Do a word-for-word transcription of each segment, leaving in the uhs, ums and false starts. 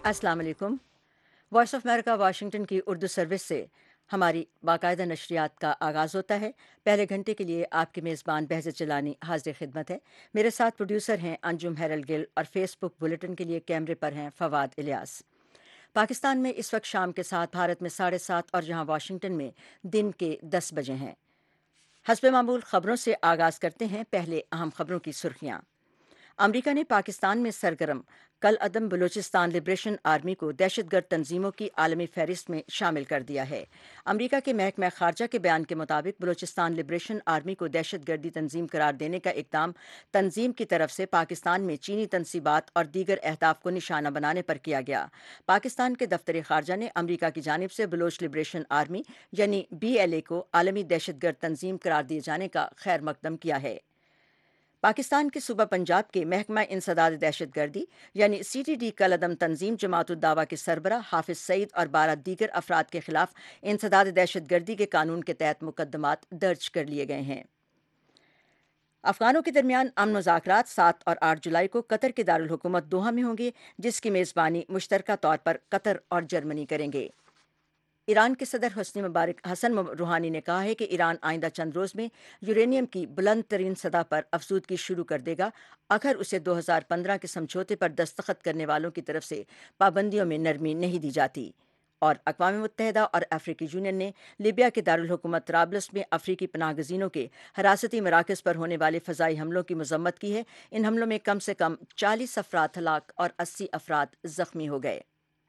अस्सलाम वालेकुम। Voice of America Washington की उर्दू सर्विस से हमारी बाकायदा नशरियात का आगाज़ होता है। पहले घंटे के लिए आपकी मेज़बान बहज़त चलानी हाजिर खिदमत है। मेरे साथ प्रोड्यूसर हैं अंजुम हैरल गिल और फेसबुक बुलेटिन के लिए कैमरे पर हैं फवाद इलियास। पाकिस्तान में इस वक्त शाम के साथ भारत में साढ़े सात और जहां वाशिंगटन में दिन के दस बजे हैं। हस्ब मामूल खबरों से आगाज़ करते हैं। पहले अहम खबरों की सुर्खियाँ। अमरीका ने पाकिस्तान में सरगर्म कल अदम बलूचिस्तान लिब्रेशन आर्मी को दहशतगर्द तंजीमों की आलमी फहरिस्त में शामिल कर दिया है। अमरीका के महकमा खारजा के बयान के मुताबिक बलूचिस्तान लिब्रेशन आर्मी को दहशतगर्दी तंजीम करार देने का इकदाम तंजीम की तरफ से पाकिस्तान में चीनी तनसीबात और दीगर अहदाफ को निशाना बनाने पर किया गया। पाकिस्तान के दफ्तर खारजा ने अमरीका की जानिब से बलोच लिब्रेशन आर्मी यानी बी एल ए को आलमी दहशतगर्द तंजीम करार दिए जाने का खैर मकदम किया है। पाकिस्तान के सूबा पंजाब के महकमा इंसदाद दहशतगर्दी यानी सी टी डी कलअदम तंजीम जमातुद दावा के सरबरा हाफिज सईद और बारह दीगर अफराद के खिलाफ इंसदाद दहशतगर्दी के कानून के तहत मुकदमात दर्ज कर लिए गए हैं। अफगानों के दरमियान अमन मुज़ाकरात सात और आठ जुलाई को कतर के दारुल हुकूमत दोहा में होंगे, जिसकी मेज़बानी मुश्तरका तौर पर कतर और जर्मनी करेंगे। ईरान के सदर हसनी मुबारक हसन रूहानी ने कहा है कि ईरान आइंदा चंद रोज़ में यूरेनियम की बुलंद तरीन सतह पर अफसूदगी शुरू कर देगा अगर उसे दो हज़ार पंद्रह के समझौते पर दस्तखत करने वालों की तरफ से पाबंदियों में नरमी नहीं दी जाती। और अक़वाम मुत्तहिदा और अफ्रीकी यूनियन ने लीबिया के दारुल हुकूमत तराबलस में अफ्रीकी पनाहगज़ीनों के हरासती मराकज़ पर होने वाले फ़ज़ाई हमलों की मज़म्मत की है। इन हमलों में कम से कम चालीस अफराद हलाक और अस्सी अफराद ज़ख्मी हो गए।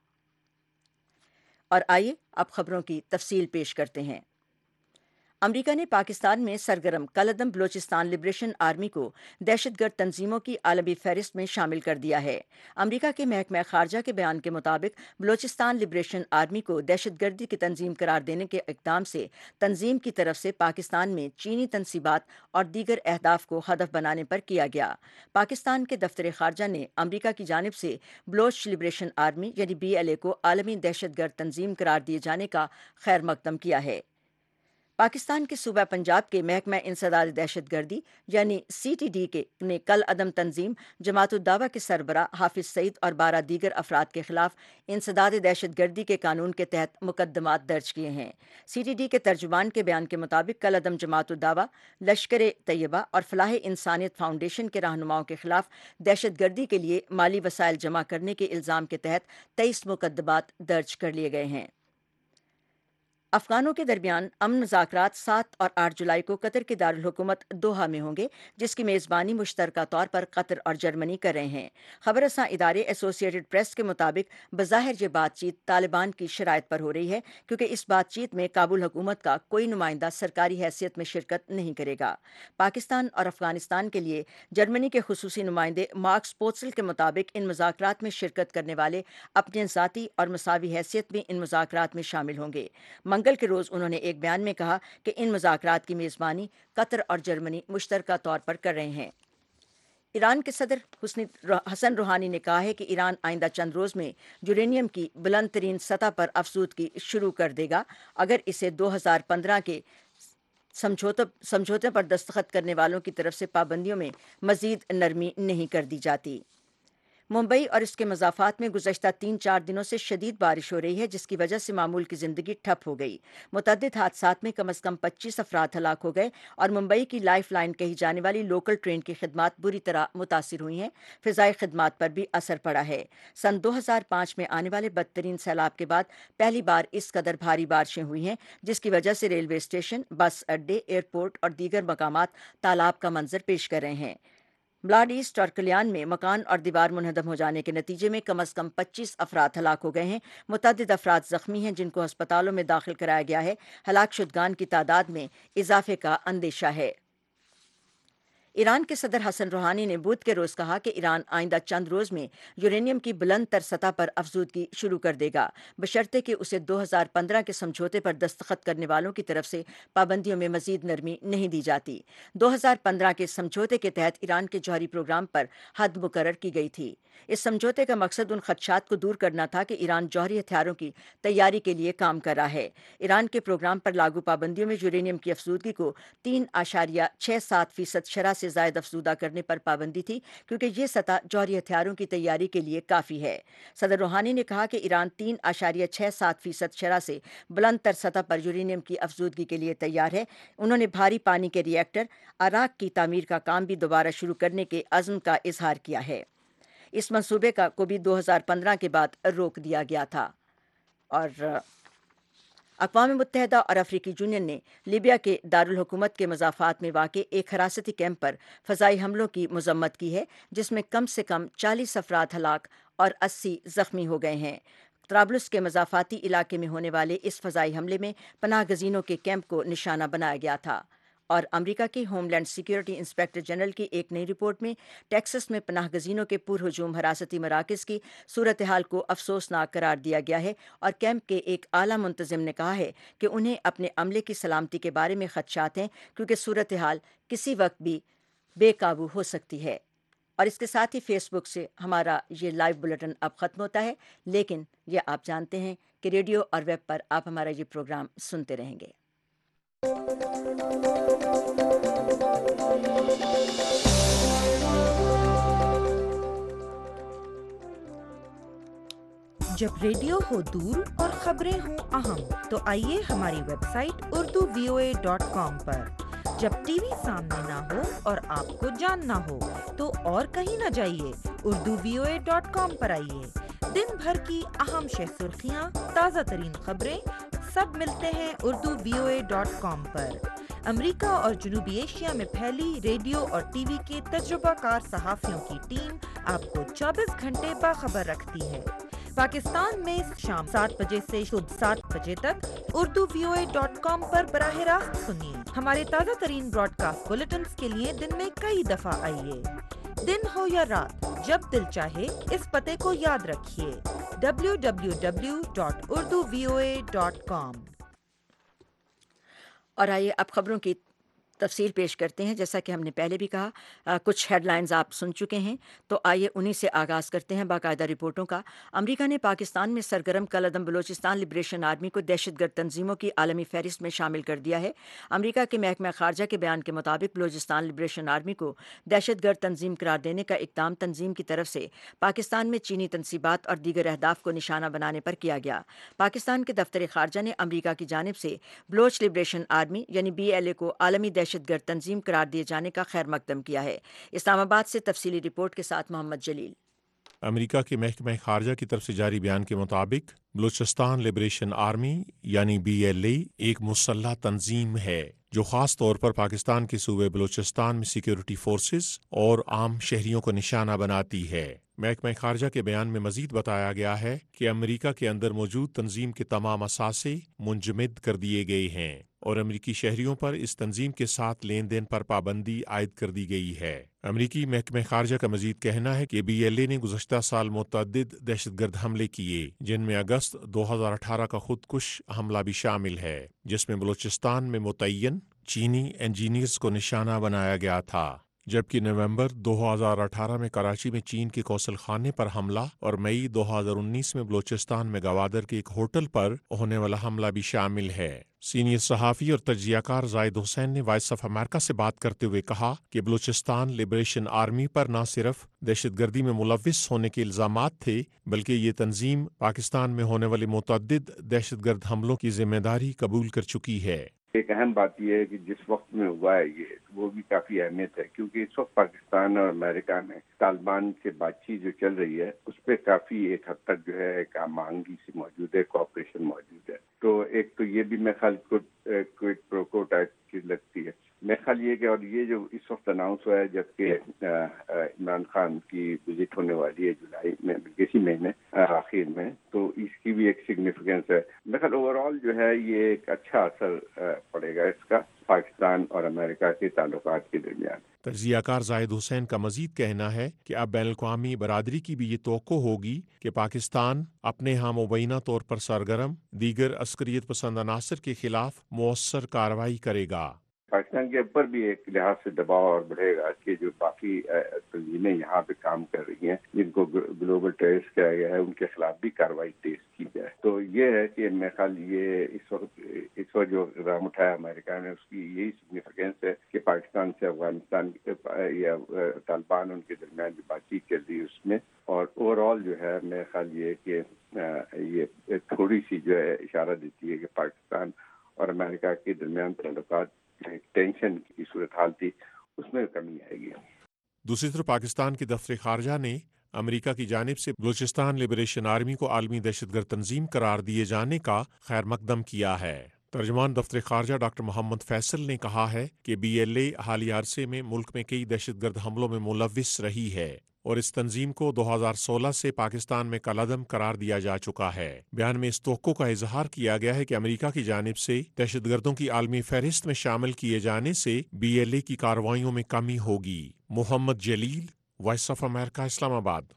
और आइए अब खबरों की तफसील पेश करते हैं। अमरीका ने पाकिस्तान में सरगर्म कलअदम बलोचिस्तान लिब्रेशन आर्मी को दहशतगर्द तंजीमों की आलमी फहरिस्त में शामिल कर दिया है। अमरीका के महकमा खारजा के बयान के मुताबिक बलोचिस्तान लिब्रेशन आर्मी को दहशतगर्दी की तंजीम करार देने के इक़दाम से तंजीम की तरफ से पाकिस्तान में चीनी तनसीबात और दीगर अहदाफ को हदफ बनाने पर किया गया। पाकिस्तान के दफ्तर खारजा ने अमरीका की जानिब से बलोच लिब्रेशन आर्मी यानी बी एल ए को आलमी दहशतगर्द तंजीम करार दिए जाने का खैर मकदम किया है। पाकिस्तान के सूबा पंजाब के महकमा इंसदाद दहशतगर्दी यानी सी टी डी के ने कल अदम तंजीम जमातुद दावा के सरबरा हाफिज सईद और बारह दीगर अफराद के खिलाफ इंसदाद दहशतगर्दी के कानून के तहत मुकदमात दर्ज किए हैं। सी टी डी के तर्जुमान के बयान के मुताबिक कल अदम जमातुद दावा, लश्कर तैयबा और फलाह इंसानियत फाउंडेशन के रहनुमाओं के खिलाफ दहशतगर्दी के लिए माली वसाइल जमा करने के इल्ज़ाम के तहत तेईस मुकदमात दर्ज कर लिए गए हैं। अफगानों के दरमियान अमन मुज़ाकरात सात और आठ जुलाई को कतर के दारुल हुकूमत दोहा में होंगे, जिसकी मेज़बानी मुश्तरका तौर पर कतर और जर्मनी कर रहे हैं। खबर रसां इदारे एसोसिएटेड प्रेस के मुताबिक बज़ाहिर ये बातचीत तालिबान की शराइत पर हो रही है, क्योंकि इस बातचीत में काबुल हुकूमत का कोई नुमाइंदा सरकारी हैसियत में शिरकत नहीं करेगा। पाकिस्तान और अफगानिस्तान के लिए जर्मनी के खुसूसी नुमाइंदे मार्क्स पोत्सल के मुताबिक इन मुज़ाकरात में शिरकत करने वाले अपने ज़ाती और मसावी हैसियत में इन मुज़ाकरात में शामिल होंगे। मंगल के रोज़ उन्होंने एक बयान में कहा कि इन मुज़ाकरात की मेज़बानी कतर और जर्मनी मुश्तरका तौर पर कर रहे हैं। ईरान के सदर हुस्नी हसन रूहानी ने कहा है कि ईरान आइंदा चंद रोज़ में यूरेनियम की बुलंद तरीन सतह पर अफसूदगी शुरू कर देगा अगर इसे दो हज़ार पंद्रह के समझौते समझौते पर दस्तखत करने वालों की तरफ से पाबंदियों में मज़ीद नरमी नहीं कर दी जाती। मुंबई और इसके मज़ाफ़ात में गुज़श्ता तीन चार दिनों से शदीद बारिश हो रही है, जिसकी वजह से मामूल की ज़िंदगी ठप हो गई। मुतअद्दिद हादसात में कम अज़ कम पच्चीस अफराद हलाक हो गए और मुंबई की लाइफ लाइन कही जाने वाली लोकल ट्रेन की खिदमात बुरी तरह मुतासिर हुई हैं। फ़िज़ाई खिदमात पर भी असर पड़ा है। सन दो हज़ार पाँच में आने वाले बदतरीन सैलाब के बाद पहली बार इस कदर भारी बारिशें हुई हैं, जिसकी वजह से रेलवे स्टेशन, बस अड्डे, एयरपोर्ट और दीगर मकामात तालाब का मंजर पेश कर रहे हैं। ब्लाड ईस्ट और कल्याण में मकान और दीवार मुनहदम हो जाने के नतीजे में कम अज़ कम पच्चीस अफराद हलाक हो गए हैं। मुतअद्दिद अफराद ज़ख्मी हैं, जिनको अस्पतालों में दाखिल कराया गया है। हलाक शुदगान की तादाद में इजाफे का अंदेशा है। ईरान के सदर हसन रूहानी ने बुध के रोज़ कहा कि ईरान आइंदा चंद रोज़ में यूरेनियम की बुलंद तर सतह पर अफसूदगी शुरू कर देगा, बशर्ते कि उसे दो हज़ार पंद्रह के समझौते पर दस्तखत करने वालों की तरफ से पाबंदियों में मजीद नरमी नहीं दी जाती। दो हज़ार पंद्रह के समझौते के तहत ईरान के जौहरी प्रोग्राम पर हद मुकर्रर की गई थी। इस समझौते का मकसद उन खदशात को दूर करना था कि ईरान जौहरी हथियारों की तैयारी के लिए काम कर रहा है। ईरान के प्रोग्राम पर लागू पाबंदियों में यूरेनियम की अफसूदगी को तीन आशारिया छः सात फीसद शरह से سے زائد افزودہ کرنے پر پابندی تھی کیونکہ یہ سطح جوہری ہتھیاروں کی تیاری کے لیے کافی ہے۔ صدر روحانی نے کہا کہ ایران تین اشاریہ چھ سات فیصد شرح سے بلند تر سطح پر یورینیم کی افزودگی کے لیے تیار ہے۔ انہوں نے بھاری پانی کے ری ایکٹر اراک کی تعمیر کا کام بھی دوبارہ شروع کرنے کے عزم کا اظہار کیا ہے۔ اس منصوبے کا کو بھی دو ہزار پندرہ کے بعد روک دیا گیا تھا۔ اور اقوام متحدہ اور افریقی یونین نے لیبیا کے دارالحکومت کے مضافات میں واقع ایک حراستی کیمپ پر فضائی حملوں کی مذمت کی ہے، جس میں کم سے کم چالیس افراد ہلاک اور اسی زخمی ہو گئے ہیں۔ طرابلس کے مضافاتی علاقے میں ہونے والے اس فضائی حملے میں پناہ گزینوں کے کیمپ کو نشانہ بنایا گیا تھا۔ اور امریکہ کے homeland security inspector general کی ایک نئی رپورٹ میں ٹیکسس میں پناہ گزینوں کے پر ہجوم حراستی مراکز کی صورتحال کو افسوسناک قرار دیا گیا ہے، اور کیمپ کے ایک اعلیٰ منتظم نے کہا ہے کہ انہیں اپنے عملے کی سلامتی کے بارے میں خدشات ہیں کیونکہ صورتحال کسی وقت بھی بے قابو ہو سکتی ہے۔ اور اس کے ساتھ ہی فیس بک سے ہمارا یہ لائیو بلیٹن اب ختم ہوتا ہے، لیکن یہ آپ جانتے ہیں کہ ریڈیو اور ویب پر آپ ہمارا یہ پروگرام سنتے رہیں گے۔ جب ریڈیو ہو دور اور خبریں ہوں اہم تو آئیے ہماری website Urdu V O A dot com پر۔ جب ٹی وی سامنے نہ ہو اور آپ کو جاننا ہو تو اور کہیں نہ جائیے، Urdu V O A dot com پر آئیے۔ دن بھر کی اہم شہ سرخیاں، تازہ ترین خبریں سب ملتے ہیں Urdu V O A dot com پر۔ امریکہ اور جنوبی ایشیا میں پھیلی ریڈیو اور ٹی وی کے تجربہ کار صحافیوں کی ٹیم آپ کو چوبیس گھنٹے باخبر رکھتی ہے۔ پاکستان میں شام سات بجے سے صبح سات بجے تک Urdu V O A dot com پر براہ راست سنیے۔ ہمارے تازہ ترین براڈ کاسٹ بلیٹنز کے لیے دن میں کئی دفعہ آئیے۔ دن ہو یا رات، جب دل چاہے اس پتے کو یاد رکھیے، W W W dot Urdu V O A dot com. اور آئیے اب خبروں کی تفصیل پیش کرتے ہیں۔ جیسا کہ ہم نے پہلے بھی کہا، آ, کچھ ہیڈ لائنز آپ سن چکے ہیں، تو آئیے انہی سے آغاز کرتے ہیں باقاعدہ رپورٹوں کا۔ امریکہ نے پاکستان میں سرگرم کالعدم بلوچستان لبریشن آرمی کو دہشت گرد تنظیموں کی عالمی فہرست میں شامل کر دیا ہے۔ امریکہ کے محکمہ خارجہ کے بیان کے مطابق بلوچستان لبریشن آرمی کو دہشت گرد تنظیم قرار دینے کا اقدام تنظیم کی طرف سے پاکستان میں چینی تنصیبات اور دیگر اہداف کو نشانہ بنانے پر کیا گیا۔ پاکستان کے دفتر خارجہ نے امریکہ کی جانب سے بلوچ لبریشن آرمی یعنی بی ایل اے کو عالمی دہشت گرد تنظیم قرار دیے جانے کا خیر مقدم کیا ہے۔ اسلام آباد سے تفصیلی رپورٹ کے ساتھ محمد جلیل۔ امریکہ کے محکمہ خارجہ کی طرف سے جاری بیان کے مطابق بلوچستان لبریشن آرمی یعنی بی ایل اے ایک مسلح تنظیم ہے جو خاص طور پر پاکستان کے صوبے بلوچستان میں سیکیورٹی فورسز اور عام شہریوں کو نشانہ بناتی ہے۔ محکمہ خارجہ کے بیان میں مزید بتایا گیا ہے کہ امریکہ کے اندر موجود تنظیم کے تمام اثاثے منجمد کر دیے گئے ہیں اور امریکی شہریوں پر اس تنظیم کے ساتھ لین دین پر پابندی عائد کر دی گئی ہے۔ امریکی محکمہ خارجہ کا مزید کہنا ہے کہ بی ایل اے نے گزشتہ سال متعدد دہشت گرد حملے کیے، جن میں اگست دو ہزار اٹھارہ کا خودکش حملہ بھی شامل ہے، جس میں بلوچستان میں متعین چینی انجینئرز کو نشانہ بنایا گیا تھا، جبکہ نومبر دو ہزار اٹھارہ میں کراچی میں چین کے قوصل خانے پر حملہ اور مئی دو ہزار انیس میں بلوچستان میں گوادر کے ایک ہوٹل پر ہونے والا حملہ بھی شامل ہے۔ سینئر صحافی اور تجزیہ کار زاہد حسین نے وائس آف امریکہ سے بات کرتے ہوئے کہا کہ بلوچستان لبریشن آرمی پر نہ صرف دہشت گردی میں ملوث ہونے کے الزامات تھے، بلکہ یہ تنظیم پاکستان میں ہونے والے متعدد دہشت گرد حملوں کی ذمہ داری قبول کر چکی ہے۔ ایک اہم بات یہ ہے کہ جس وقت میں ہوا ہے یہ وہ بھی کافی اہمیت ہے، کیونکہ اس وقت پاکستان اور امریکہ میں طالبان سے بات چیت جو چل رہی ہے اس پہ کافی ایک حد تک جو ہے ایک آمانگی سی موجود ہے، کوآپریشن موجود ہے۔ تو ایک تو یہ بھی میں خیال کو کوئٹ پروکو ٹائپ کی لگتی ہے۔ میں خیال یہ کہ اور یہ جو اس وقت اناؤنس ہوا ہے جبکہ عمران خان کی وزٹ ہونے والی ہے جولائی میں، اسی مہینے آخر میں، تو اس کی بھی ایک سگنیفیکینس ہے۔ میں خیال اوور آل جو ہے یہ ایک اچھا اثر پڑے گا اس کا پاکستان اور امریکہ کے تعلقات کے درمیان۔ تجزیہ کار زاہد حسین کا مزید کہنا ہے کہ اب بین الاقوامی برادری کی بھی یہ توقع ہوگی کہ پاکستان اپنے ہاں مبینہ طور پر سرگرم دیگر عسکریت پسند عناصر کے خلاف مؤثر کارروائی کرے گا۔ پاکستان کے اوپر بھی ایک لحاظ سے دباؤ اور بڑھے گا کہ جو باقی تنظیمیں یہاں پہ کام کر رہی ہیں جن کو گلوبل ٹیررسٹ کہا گیا ہے ان کے خلاف بھی کارروائی تیز کی جائے. تو یہ ہے کہ میرے خیال یہ اس وقت اس وقت جو اقدام اٹھایا امریکہ نے اس کی یہی سگنیفیکینس ہے کہ پاکستان سے افغانستان یا طالبان ان کے درمیان جو بات چیت چل رہی ہے اس میں، اور اوور آل جو ہے میرے خیال یہ کہ یہ تھوڑی سی جو ہے اشارہ دیتی ہے کہ پاکستان اور امریکہ کے درمیان تعلقات ٹینشن کی صورتحال تھی اس میں کمی آئے گی. دوسری طرف پاکستان کے دفتر خارجہ نے امریکہ کی جانب سے بلوچستان لبریشن آرمی کو عالمی دہشت گرد تنظیم قرار دیے جانے کا خیر مقدم کیا ہے. ترجمان دفتر خارجہ ڈاکٹر محمد فیصل نے کہا ہے کہ بی ایل اے حالیہ عرصے میں ملک میں کئی دہشت گرد حملوں میں ملوث رہی ہے اور اس تنظیم کو دو ہزار سولہ سے پاکستان میں کالعدم قرار دیا جا چکا ہے. بیان میں اس توقع کا اظہار کیا گیا ہے کہ امریکہ کی جانب سے دہشت گردوں کی عالمی فہرست میں شامل کیے جانے سے بی ایل اے کی کارروائیوں میں کمی ہوگی. محمد جلیل، وائس آف امریکہ، اسلام آباد.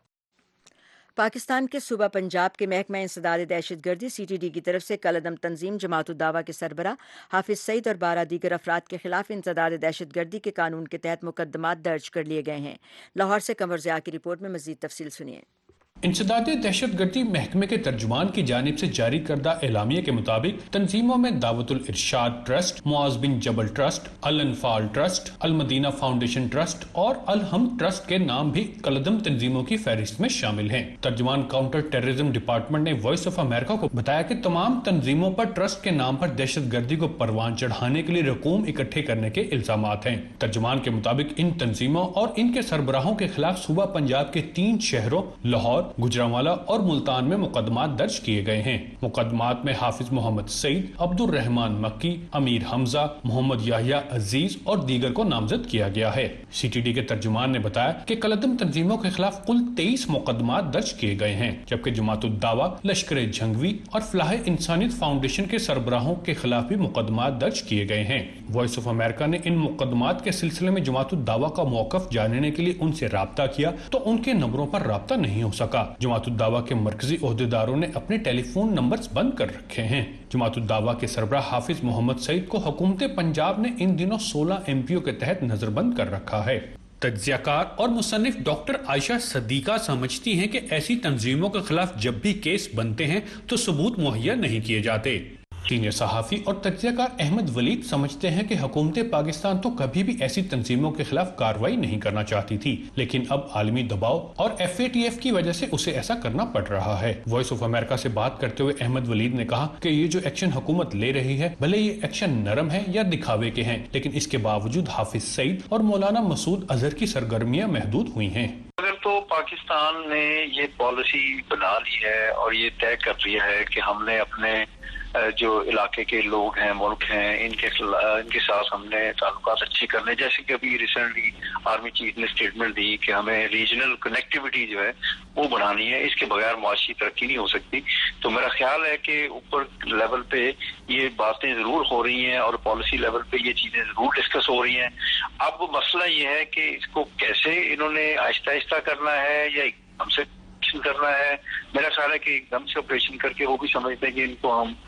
پاکستان کے صوبہ پنجاب کے محکمہ انسداد دہشت گردی سی ٹی ڈی کی طرف سے کالعدم تنظیم جماعت الدعوہ کے سربراہ حافظ سعید اور بارہ دیگر افراد کے خلاف انسداد دہشت گردی کے قانون کے تحت مقدمات درج کر لیے گئے ہیں. لاہور سے قمر ضیاء کی رپورٹ میں مزید تفصیل سنیے. انسداد دہشت گردی محکمے کے ترجمان کی جانب سے جاری کردہ اعلامیے کے مطابق تنظیموں میں دعوت الارشاد trust, Muaz bin Jabal trust, Al Anfal trust, Al Madina foundation trust اور الحمد ٹرسٹ کے نام بھی کالعدم تنظیموں کی فہرست میں شامل ہیں. ترجمان کاؤنٹر ٹیررزم ڈپارٹمنٹ نے وائس آف امریکہ کو بتایا کہ تمام تنظیموں پر ٹرسٹ کے نام پر دہشت گردی کو پروان چڑھانے کے لیے رقوم اکٹھے کرنے کے الزامات ہیں. ترجمان کے مطابق ان تنظیموں اور ان کے سربراہوں کے خلاف صوبہ پنجاب کے تین شہروں لاہور، گجرانوالہ اور ملتان میں مقدمات درج کیے گئے ہیں. مقدمات میں حافظ محمد سعید، عبد الرحمان مکی، امیر حمزہ، محمد یحییٰ عزیز اور دیگر کو نامزد کیا گیا ہے. سی ٹی ڈی کے ترجمان نے بتایا کہ کالعدم تنظیموں کے خلاف کل تیئیس مقدمات درج کیے گئے ہیں، جبکہ جماعت الدعوہ، لشکر جھنگوی اور فلاح انسانیت فاؤنڈیشن کے سربراہوں کے خلاف بھی مقدمات درج کیے گئے ہیں. وائس آف امریکہ نے ان مقدمات کے سلسلے میں جماعت الدعوہ کا موقف جاننے کے لیے ان سے رابطہ کیا تو ان کے نمبروں پر رابطہ نہیں ہو سکا. جماعت الدعوہ کے مرکزی عہدیداروں نے اپنے ٹیلی فون نمبرز بند کر رکھے ہیں. جماعت الدعوہ کے سربراہ حافظ محمد سعید کو حکومت پنجاب نے ان دنوں سولہ ایم پی او کے تحت نظر بند کر رکھا ہے. تجزیہ کار اور مصنف ڈاکٹر عائشہ صدیقہ سمجھتی ہیں کہ ایسی تنظیموں کے خلاف جب بھی کیس بنتے ہیں تو ثبوت مہیا نہیں کیے جاتے. سینئر صحافی اور تجزیہ کار احمد ولید سمجھتے ہیں کہ حکومت پاکستان تو کبھی بھی ایسی تنظیموں کے خلاف کارروائی نہیں کرنا چاہتی تھی، لیکن اب عالمی دباؤ اور ایف اے ٹی ایف کی وجہ سے اسے ایسا کرنا پڑ رہا ہے. وائس آف امریکہ سے بات کرتے ہوئے احمد ولید نے کہا کہ یہ جو ایکشن حکومت لے رہی ہے، بھلے یہ ایکشن نرم ہے یا دکھاوے کے ہیں، لیکن اس کے باوجود حافظ سعید اور مولانا مسعود اظہر کی سرگرمیاں محدود ہوئی ہیں. اگر تو پاکستان نے یہ پالیسی بنا لی ہے اور یہ طے کر لیا ہے کہ ہم نے اپنے جو علاقے کے لوگ ہیں، ملک ہیں، ان کے ان کے ساتھ ہم نے تعلقات اچھے کرنے، جیسے کہ ابھی ریسنٹلی آرمی چیف نے اسٹیٹمنٹ دی کہ ہمیں ریجنل کنیکٹیوٹی جو ہے وہ بڑھانی ہے، اس کے بغیر معاشی ترقی نہیں ہو سکتی. تو میرا خیال ہے کہ اوپر لیول پہ یہ باتیں ضرور ہو رہی ہیں اور پالیسی لیول پہ یہ چیزیں ضرور ڈسکس ہو رہی ہیں. اب مسئلہ یہ ہے کہ اس کو کیسے انہوں نے آہستہ آہستہ کرنا ہے یا ہم سے کرنا ہے. میرا خیال ہے کہ ایک دم سے آپریشن کر کے وہ بھی سمجھتے ہیں کہ ان کو ہم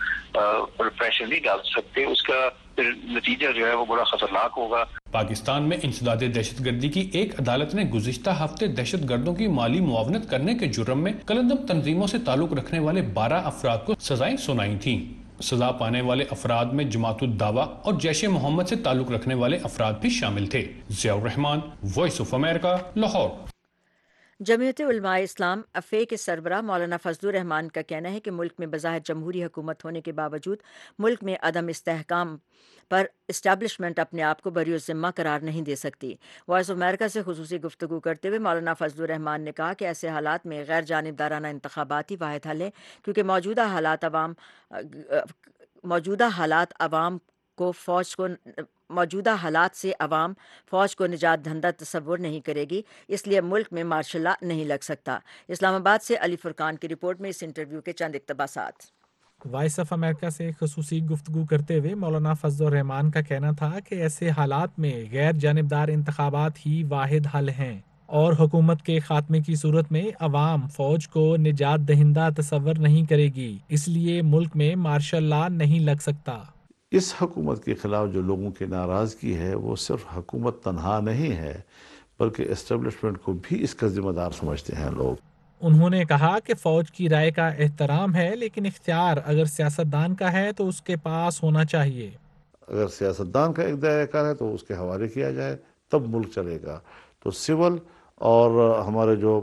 پریشر نہیں ڈال سکتے، اس کا پھر نتیجہ جو ہے وہ بڑا خطرناک ہوگا. پاکستان میں انسداد دہشت گردی کی ایک عدالت نے گزشتہ ہفتے دہشت گردوں کی مالی معاونت کرنے کے جرم میں کالعدم تنظیموں سے تعلق رکھنے والے بارہ افراد کو سزائیں سنائی تھیں. سزا پانے والے افراد میں جماعت الدعوہ اور جیش محمد سے تعلق رکھنے والے افراد بھی شامل تھے. Zia ur Rehman, voice of America, Lahore. Jamiat Ulema Islam افے کے سربراہ مولانا فضل الرحمان کا کہنا ہے کہ ملک میں بظاہر جمہوری حکومت ہونے کے باوجود ملک میں عدم استحکام پر اسٹیبلشمنٹ اپنے آپ کو بری الذمہ قرار نہیں دے سکتی. وائس آف امریکہ سے خصوصی گفتگو کرتے ہوئے مولانا فضل الرحمان نے کہا کہ ایسے حالات میں غیر جانبدارانہ انتخابات ہی واحد حل ہے، کیونکہ موجودہ حالات عوام موجودہ حالات عوام کو فوج کو موجودہ حالات سے عوام فوج کو نجات دہندہ تصور نہیں کرے گی، اس لیے ملک میں مارشل لا نہیں لگ سکتا. اسلام آباد سے علی فرقان کی رپورٹ میں اس انٹرویو کے چند اقتباسات. وائس آف امریکہ سے خصوصی گفتگو کرتے ہوئے مولانا فضل الرحمان کا کہنا تھا کہ ایسے حالات میں غیر جانبدار انتخابات ہی واحد حل ہیں اور حکومت کے خاتمے کی صورت میں عوام فوج کو نجات دہندہ تصور نہیں کرے گی، اس لیے ملک میں مارشل لا نہیں لگ سکتا. اس حکومت کے خلاف جو لوگوں کی ناراضگی ہے وہ صرف حکومت تنہا نہیں ہے بلکہ اسٹیبلشمنٹ کو بھی اس کا ذمہ دار سمجھتے ہیں لوگ۔ انہوں نے کہا کہ فوج کی رائے کا احترام ہے، لیکن اختیار اگر سیاستدان کا ہے تو اس کے پاس ہونا چاہیے۔ اگر سیاستدان کا اقدار کار ہے تو اس کے حوالے کیا جائے تب ملک چلے گا۔ تو سول اور ہمارے جو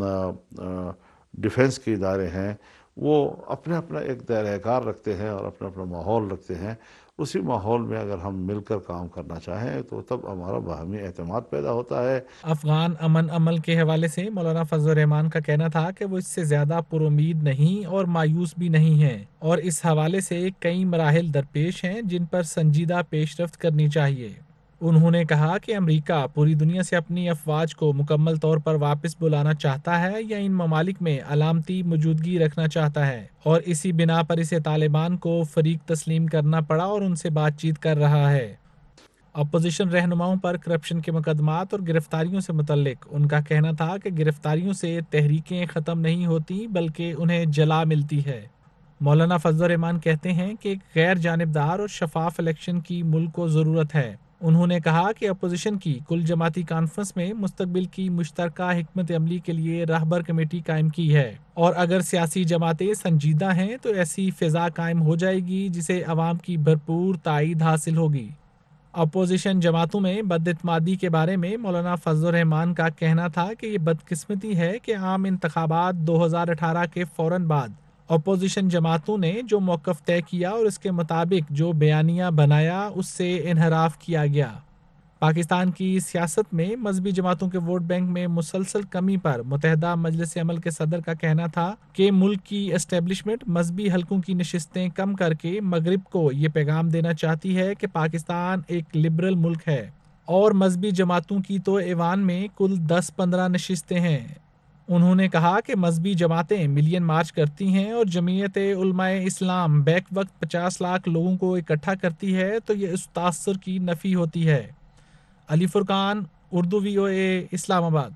ڈیفنس کے ادارے ہیں وہ اپنے اپنا ایک دائرہ کار رکھتے ہیں اور اپنا اپنا ماحول رکھتے ہیں۔ اسی ماحول میں اگر ہم مل کر کام کرنا چاہیں تو تب ہمارا باہمی اعتماد پیدا ہوتا ہے۔ افغان امن عمل کے حوالے سے مولانا فضل الرحمان کا کہنا تھا کہ وہ اس سے زیادہ پر امید نہیں اور مایوس بھی نہیں ہیں، اور اس حوالے سے کئی مراحل درپیش ہیں جن پر سنجیدہ پیش رفت کرنی چاہیے۔ انہوں نے کہا کہ امریکہ پوری دنیا سے اپنی افواج کو مکمل طور پر واپس بلانا چاہتا ہے یا ان ممالک میں علامتی موجودگی رکھنا چاہتا ہے، اور اسی بنا پر اسے طالبان کو فریق تسلیم کرنا پڑا اور ان سے بات چیت کر رہا ہے۔ اپوزیشن رہنماؤں پر کرپشن کے مقدمات اور گرفتاریوں سے متعلق ان کا کہنا تھا کہ گرفتاریوں سے تحریکیں ختم نہیں ہوتی بلکہ انہیں جلا ملتی ہے۔ مولانا فضل الرحمان کہتے ہیں کہ ایک غیر جانبدار اور شفاف الیکشن کی ملک کو ضرورت ہے۔ انہوں نے کہا کہ اپوزیشن کی کل جماعتی کانفرنس میں مستقبل کی مشترکہ حکمت عملی کے لیے راہبر کمیٹی قائم کی ہے، اور اگر سیاسی جماعتیں سنجیدہ ہیں تو ایسی فضا قائم ہو جائے گی جسے عوام کی بھرپور تائید حاصل ہوگی۔ اپوزیشن جماعتوں میں بد اعتمادی کے بارے میں مولانا فضل الرحمان کا کہنا تھا کہ یہ بدقسمتی ہے کہ عام انتخابات دو ہزار اٹھارہ کے فوراً بعد اپوزیشن جماعتوں نے جو موقف طے کیا اور اس کے مطابق جو بیانیہ بنایا اس سے انحراف کیا گیا۔ پاکستان کی سیاست میں مذہبی جماعتوں کے ووٹ بینک میں مسلسل کمی پر متحدہ مجلس عمل کے صدر کا کہنا تھا کہ ملک کی اسٹیبلشمنٹ مذہبی حلقوں کی نشستیں کم کر کے مغرب کو یہ پیغام دینا چاہتی ہے کہ پاکستان ایک لبرل ملک ہے، اور مذہبی جماعتوں کی تو ایوان میں کل دس پندرہ نشستیں ہیں۔ انہوں نے کہا کہ مذہبی جماعتیں ملین مارچ کرتی ہیں اور جمعیت علماء اسلام بیک وقت پچاس لاکھ لوگوں کو اکٹھا کرتی ہے تو یہ اس تاثر کی نفی ہوتی ہے۔ علی فرقان، اردو وی او اے، اسلام آباد۔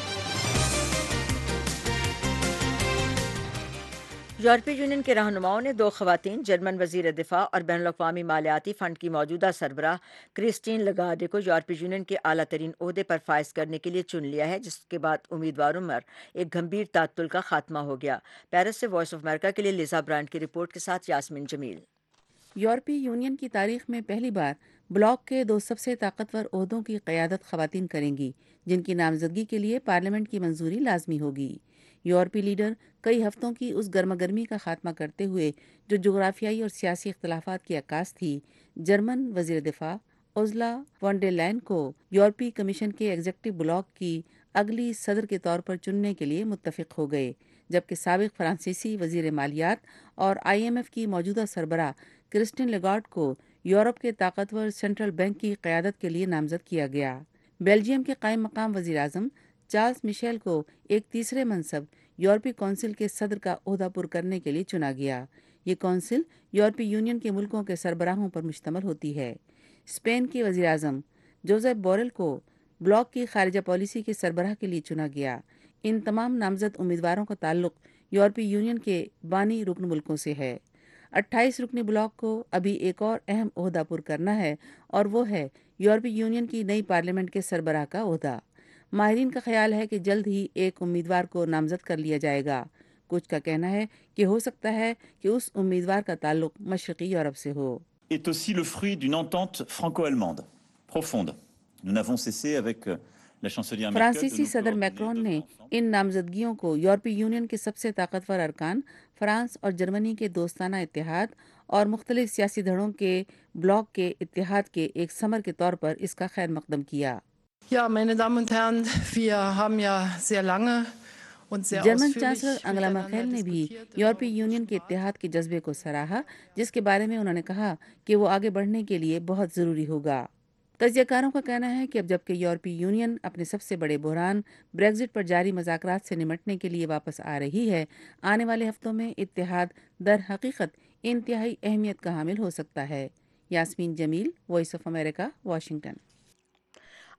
یورپی یونین کے رہنماؤں نے دو خواتین، جرمن وزیر دفاع اور بین الاقوامی مالیاتی فنڈ کی موجودہ سربراہ کرسٹین لگارڈے کو یورپی یونین کے اعلیٰ ترین عہدے پر فائز کرنے کے لیے چن لیا ہے، جس کے بعد امیدواروں میں ایک گھمبیر تعطل کا خاتمہ ہو گیا۔ پیرس سے وائس آف امریکہ کے لیے لیزا برانڈ کی رپورٹ کے ساتھ یاسمین جمیل۔ یورپی یونین کی تاریخ میں پہلی بار بلاک کے دو سب سے طاقتور عہدوں کی قیادت خواتین کریں گی، جن کی نامزدگی کے لیے پارلیمنٹ کی منظوری لازمی ہوگی۔ یورپی لیڈر کئی ہفتوں کی اس گرما گرمی کا خاتمہ کرتے ہوئے جو جغرافیائی اور سیاسی اختلافات کی عکاس تھی، جرمن وزیر دفاع ارسولا وان ڈر لائن کو یورپی کمیشن کے ایگزیکٹو بلاک کی اگلی صدر کے طور پر چننے کے لیے متفق ہو گئے، جبکہ سابق فرانسیسی وزیر مالیات اور آئی ایم ایف کی موجودہ سربراہ کرسٹین لگارڈ کو یورپ کے طاقتور سینٹرل بینک کی قیادت کے لیے نامزد کیا گیا۔ بیلجیم کے قائم مقام وزیر اعظم چارلس میشیل کو ایک تیسرے منصب یورپی کونسل کے صدر کا عہدہ پر کرنے کے لیے چنا گیا۔ یہ کونسل یورپی یونین کے ملکوں کے سربراہوں پر مشتمل ہوتی ہے۔ اسپین کے وزیر اعظم جوزیپ بوریل کو بلاک کی خارجہ پالیسی کے سربراہ کے لیے چنا گیا۔ ان تمام نامزد امیدواروں کا تعلق یورپی یونین کے بانی رکن ملکوں سے ہے۔ اٹھائیس رکنی بلاک کو ابھی ایک اور اہم عہدہ پر کرنا ہے، اور وہ ہے یورپی یونین کی نئی پارلیمنٹ کے سربراہ کا عہدہ۔ ماہرین کا خیال ہے کہ جلد ہی ایک امیدوار کو نامزد کر لیا جائے گا۔ کچھ کا کہنا ہے کہ ہو سکتا ہے کہ اس امیدوار کا تعلق مشرقی یورپ سے ہو۔ est aussi le fruit d'une entente franco-allemande profonde. Nous n'avons cessé avec la chancelière Merkel. فرانسیسی صدر میکرون نے ان نامزدگیوں کو یورپی یونین کے سب سے طاقتور ارکان فرانس اور جرمنی کے دوستانہ اتحاد اور مختلف سیاسی دھڑوں کے بلاک کے اتحاد کے ایک ثمر کے طور پر اس کا خیر مقدم کیا۔ Ja, meine Damen und Herren, wir haben ja sehr lange und sehr German ausführlich chancellor Angela Merkel نے بھی یورپی یونین کے اتحاد کے جذبے کو سراہا، جس کے بارے میں انہوں نے کہا کہ وہ آگے بڑھنے کے لیے بہت ضروری ہوگا۔ تجزیہ کاروں کا کہنا ہے کہ اب جبکہ یورپی یونین اپنے سب سے بڑے بحران بریگزٹ پر جاری مذاکرات سے نمٹنے کے لیے واپس آ رہی ہے، آنے والے ہفتوں میں اتحاد در حقیقت انتہائی اہمیت کا حامل ہو سکتا ہے۔ Yasmin Jamil, voice of America, Washington.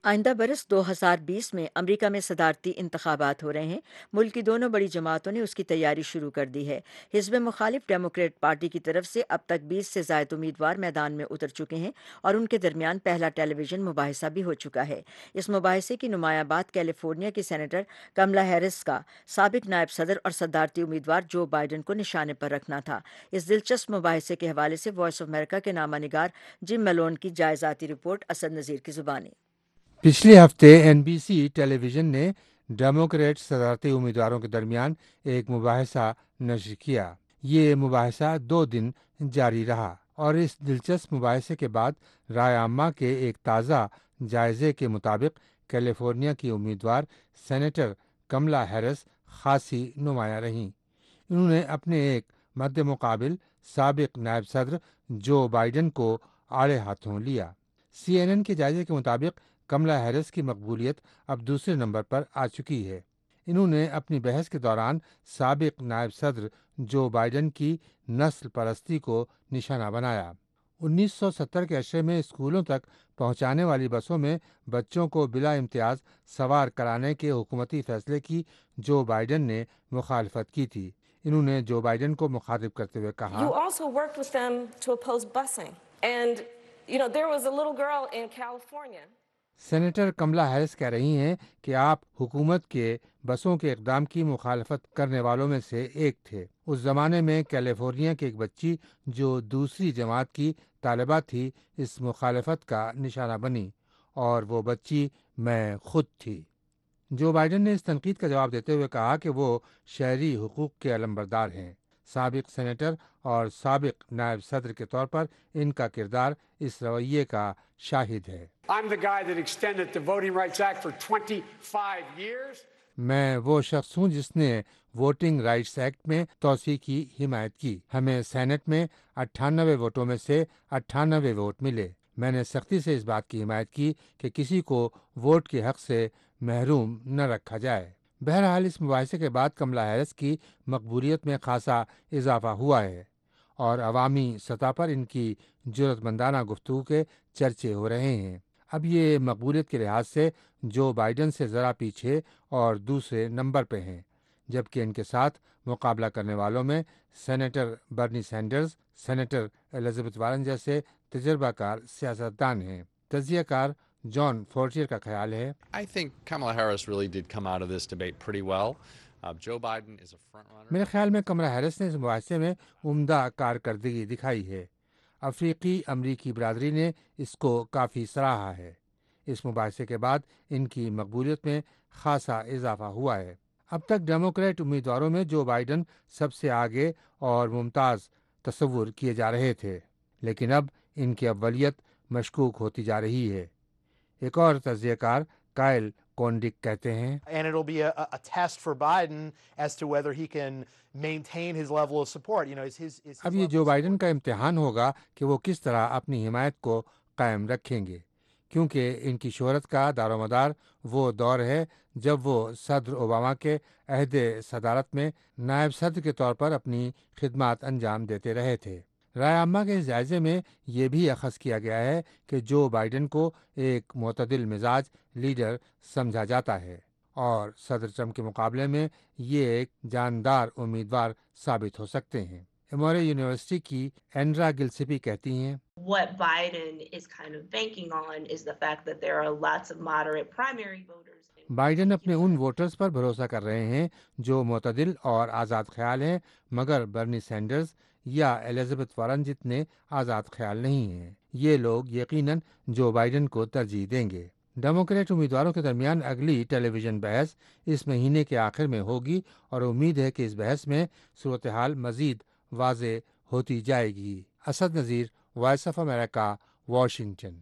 آئندہ برس دو ہزار بیس میں امریکہ میں صدارتی انتخابات ہو رہے ہیں۔ ملک کی دونوں بڑی جماعتوں نے اس کی تیاری شروع کر دی ہے۔ حزب مخالف ڈیموکریٹ پارٹی کی طرف سے اب تک بیس سے زائد امیدوار میدان میں اتر چکے ہیں اور ان کے درمیان پہلا ٹیلی ویژن مباحثہ بھی ہو چکا ہے۔ اس مباحثے کی نمایاں بات کیلیفورنیا کی سینیٹر کملا ہیرس کا سابق نائب صدر اور صدارتی امیدوار جو بائیڈن کو نشانے پر رکھنا تھا۔ اس دلچسپ مباحثے کے حوالے سے وائس آف امریکہ کے نامہ نگار جم میلون کی جائزاتی رپورٹ اسد نذیر کی زبانی۔ پچھلے ہفتے N B C television نے ڈیموکریٹ صدارتی امیدواروں کے درمیان ایک مباحثہ نشر کیا۔ یہ مباحثہ دو دن جاری رہا اور اس دلچسپ مباحثے کے بعد رائے عامہ کے ایک تازہ جائزے کے مطابق کیلیفورنیا کی امیدوار سینیٹر کملا ہیرس خاصی نمایاں رہیں۔ انہوں نے اپنے ایک مد مقابل سابق نائب صدر جو بائیڈن کو آڑے ہاتھوں لیا۔ سی این این کے جائزے کے مطابق کملا ہیرس کی مقبولیت اب دوسرے نمبر پر آ چکی ہے۔ انہوں نے اپنی بحث کے دوران سابق نائب صدر جو بائیڈن کی نسل پرستی کو نشانہ بنایا۔ انیس سو ستر کے عشرے میں اسکولوں تک پہنچانے والی بسوں میں بچوں کو بلا امتیاز سوار کرانے کے حکومتی فیصلے کی جو بائیڈن نے مخالفت کی تھی۔ انہوں نے جو بائیڈن کو مخاطب کرتے ہوئے کہا، You also worked with them to oppose busing. And, you know, there was a little girl in California. Senator Kamala Harris کہہ رہی ہیں کہ آپ حکومت کے بسوں کے اقدام کی مخالفت کرنے والوں میں سے ایک تھے۔ اس زمانے میں کیلیفورنیا کی ایک بچی جو دوسری جماعت کی طالبہ تھی اس مخالفت کا نشانہ بنی اور وہ بچی میں خود تھی۔ جو بائیڈن نے اس تنقید کا جواب دیتے ہوئے کہا کہ وہ شہری حقوق کے علمبردار ہیں۔ سابق سینیٹر اور سابق نائب صدر کے طور پر ان کا کردار اس رویے کا شاہد ہے۔ I'm the guy that extended the Voting Rights Act for twenty-five years. میں وہ شخص ہوں جس نے ووٹنگ رائٹس ایکٹ میں توسیع کی حمایت کی۔ ہمیں سینٹ میں اٹھانوے ووٹوں میں سے اٹھانوے ووٹ ملے۔ میں نے سختی سے اس بات کی حمایت کی کہ کسی کو ووٹ کے حق سے محروم نہ رکھا جائے۔ بہرحال اس مباحثے کے بعد کملا ہیرس کی مقبولیت میں خاصا اضافہ ہوا ہے اور عوامی سطح پر ان کی جرأت مندانہ گفتگو کے چرچے ہو رہے ہیں۔ اب یہ مقبولیت کے لحاظ سے جو بائیڈن سے ذرا پیچھے اور دوسرے نمبر پہ ہیں، جبکہ ان کے ساتھ مقابلہ کرنے والوں میں senator Bernie Sanders, senator Elizabeth Warren جیسے تجربہ کار سیاستدان ہیں۔ تجزیہ کار جان فورٹیئر کا خیال ہے، I think Kamala Harris really did come out of this debate pretty well. Uh, Joe Biden is a front runner. میرے خیال میں کملا ہیرس نے اس مباحثے میں عمدہ کارکردگی دکھائی ہے۔ افریقی امریکی برادری نے اس کو کافی سراہا ہے۔ اس مباحثے کے بعد ان کی مقبولیت میں خاصا اضافہ ہوا ہے۔ اب تک ڈیموکریٹ امیدواروں میں جو بائیڈن سب سے آگے اور ممتاز تصور کیے جا رہے تھے، لیکن اب ان کی اولیت مشکوک ہوتی جا رہی ہے۔ ایک اور تجزیہ کار کائل کونڈک کہتے ہیں، And it'll be a, a test for Biden as to whether he can maintain his level of support. You know, is his, is his اب یہ جو بائیڈن کا امتحان ہوگا کہ وہ کس طرح اپنی حمایت کو قائم رکھیں گے، کیونکہ ان کی شہرت کا دار و مدار وہ دور ہے جب وہ صدر اوباما کے عہد صدارت میں نائب صدر کے طور پر اپنی خدمات انجام دیتے رہے تھے۔ رائے عامہ کے اس جائزے میں یہ بھی اخذ کیا گیا ہے کہ جو بائیڈن کو ایک معتدل مزاج لیڈر سمجھا جاتا ہے اور صدر ٹرمپ کے مقابلے میں یہ ایک جاندار امیدوار ثابت ہو سکتے ہیں۔ ایمورے یونیورسٹی کی اینڈرا گلسپی کہتی ہیں، What Biden is kind of banking on is the fact that there are lots of moderate primary voters. Biden اپنے ان ووٹرز پر بھروسہ کر رہے ہیں جو معتدل اور آزاد خیال ہیں، مگر برنی سینڈرز یا الزبتھ وارن جتنے آزاد خیال نہیں ہیں۔ یہ لوگ یقیناً جو بائیڈن کو ترجیح دیں گے۔ ڈیموکریٹ امیدواروں کے درمیان اگلی ٹیلی ویژن بحث اس مہینے کے آخر میں ہوگی اور امید ہے کہ اس بحث میں صورتحال مزید واضح ہوتی جائے گی۔ Asad Nazir, voice of America, Washington.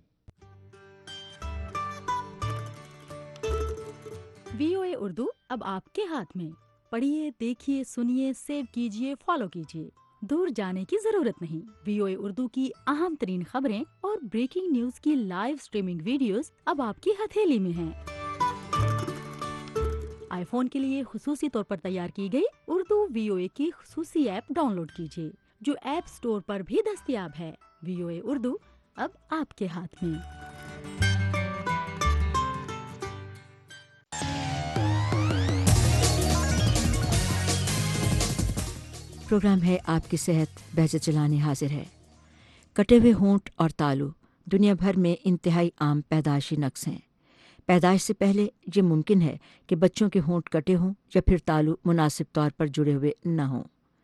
V O A Urdu اب آپ کے ہاتھ میں۔ پڑھیے، دیکھیے، سنیے، سیو کیجیے، فالو کیجیے۔ دور جانے کی ضرورت نہیں۔ وی او اے اردو کی اہم ترین خبریں اور بریکنگ نیوز کی لائیو سٹریمنگ ویڈیوز اب آپ کی ہتھیلی میں ہیں۔ آئی فون کے لیے خصوصی طور پر تیار کی گئی اردو وی او اے کی خصوصی ایپ ڈاؤن لوڈ کیجیے، جو ایپ سٹور پر بھی دستیاب ہے۔ وی او اے اردو اب آپ کے ہاتھ میں۔ پروگرام ہے آپ کی صحت بہجت جلانی حاضر ہے۔ کٹے ہوئے ہونٹ اور تالو دنیا بھر میں انتہائی عام پیدائشی نقص ہیں۔ پیدائش سے پہلے یہ ممکن ہے کہ بچوں کے ہونٹ کٹے ہوں یا پھر تالو مناسب طور پر جڑے ہوئے نہ ہوں۔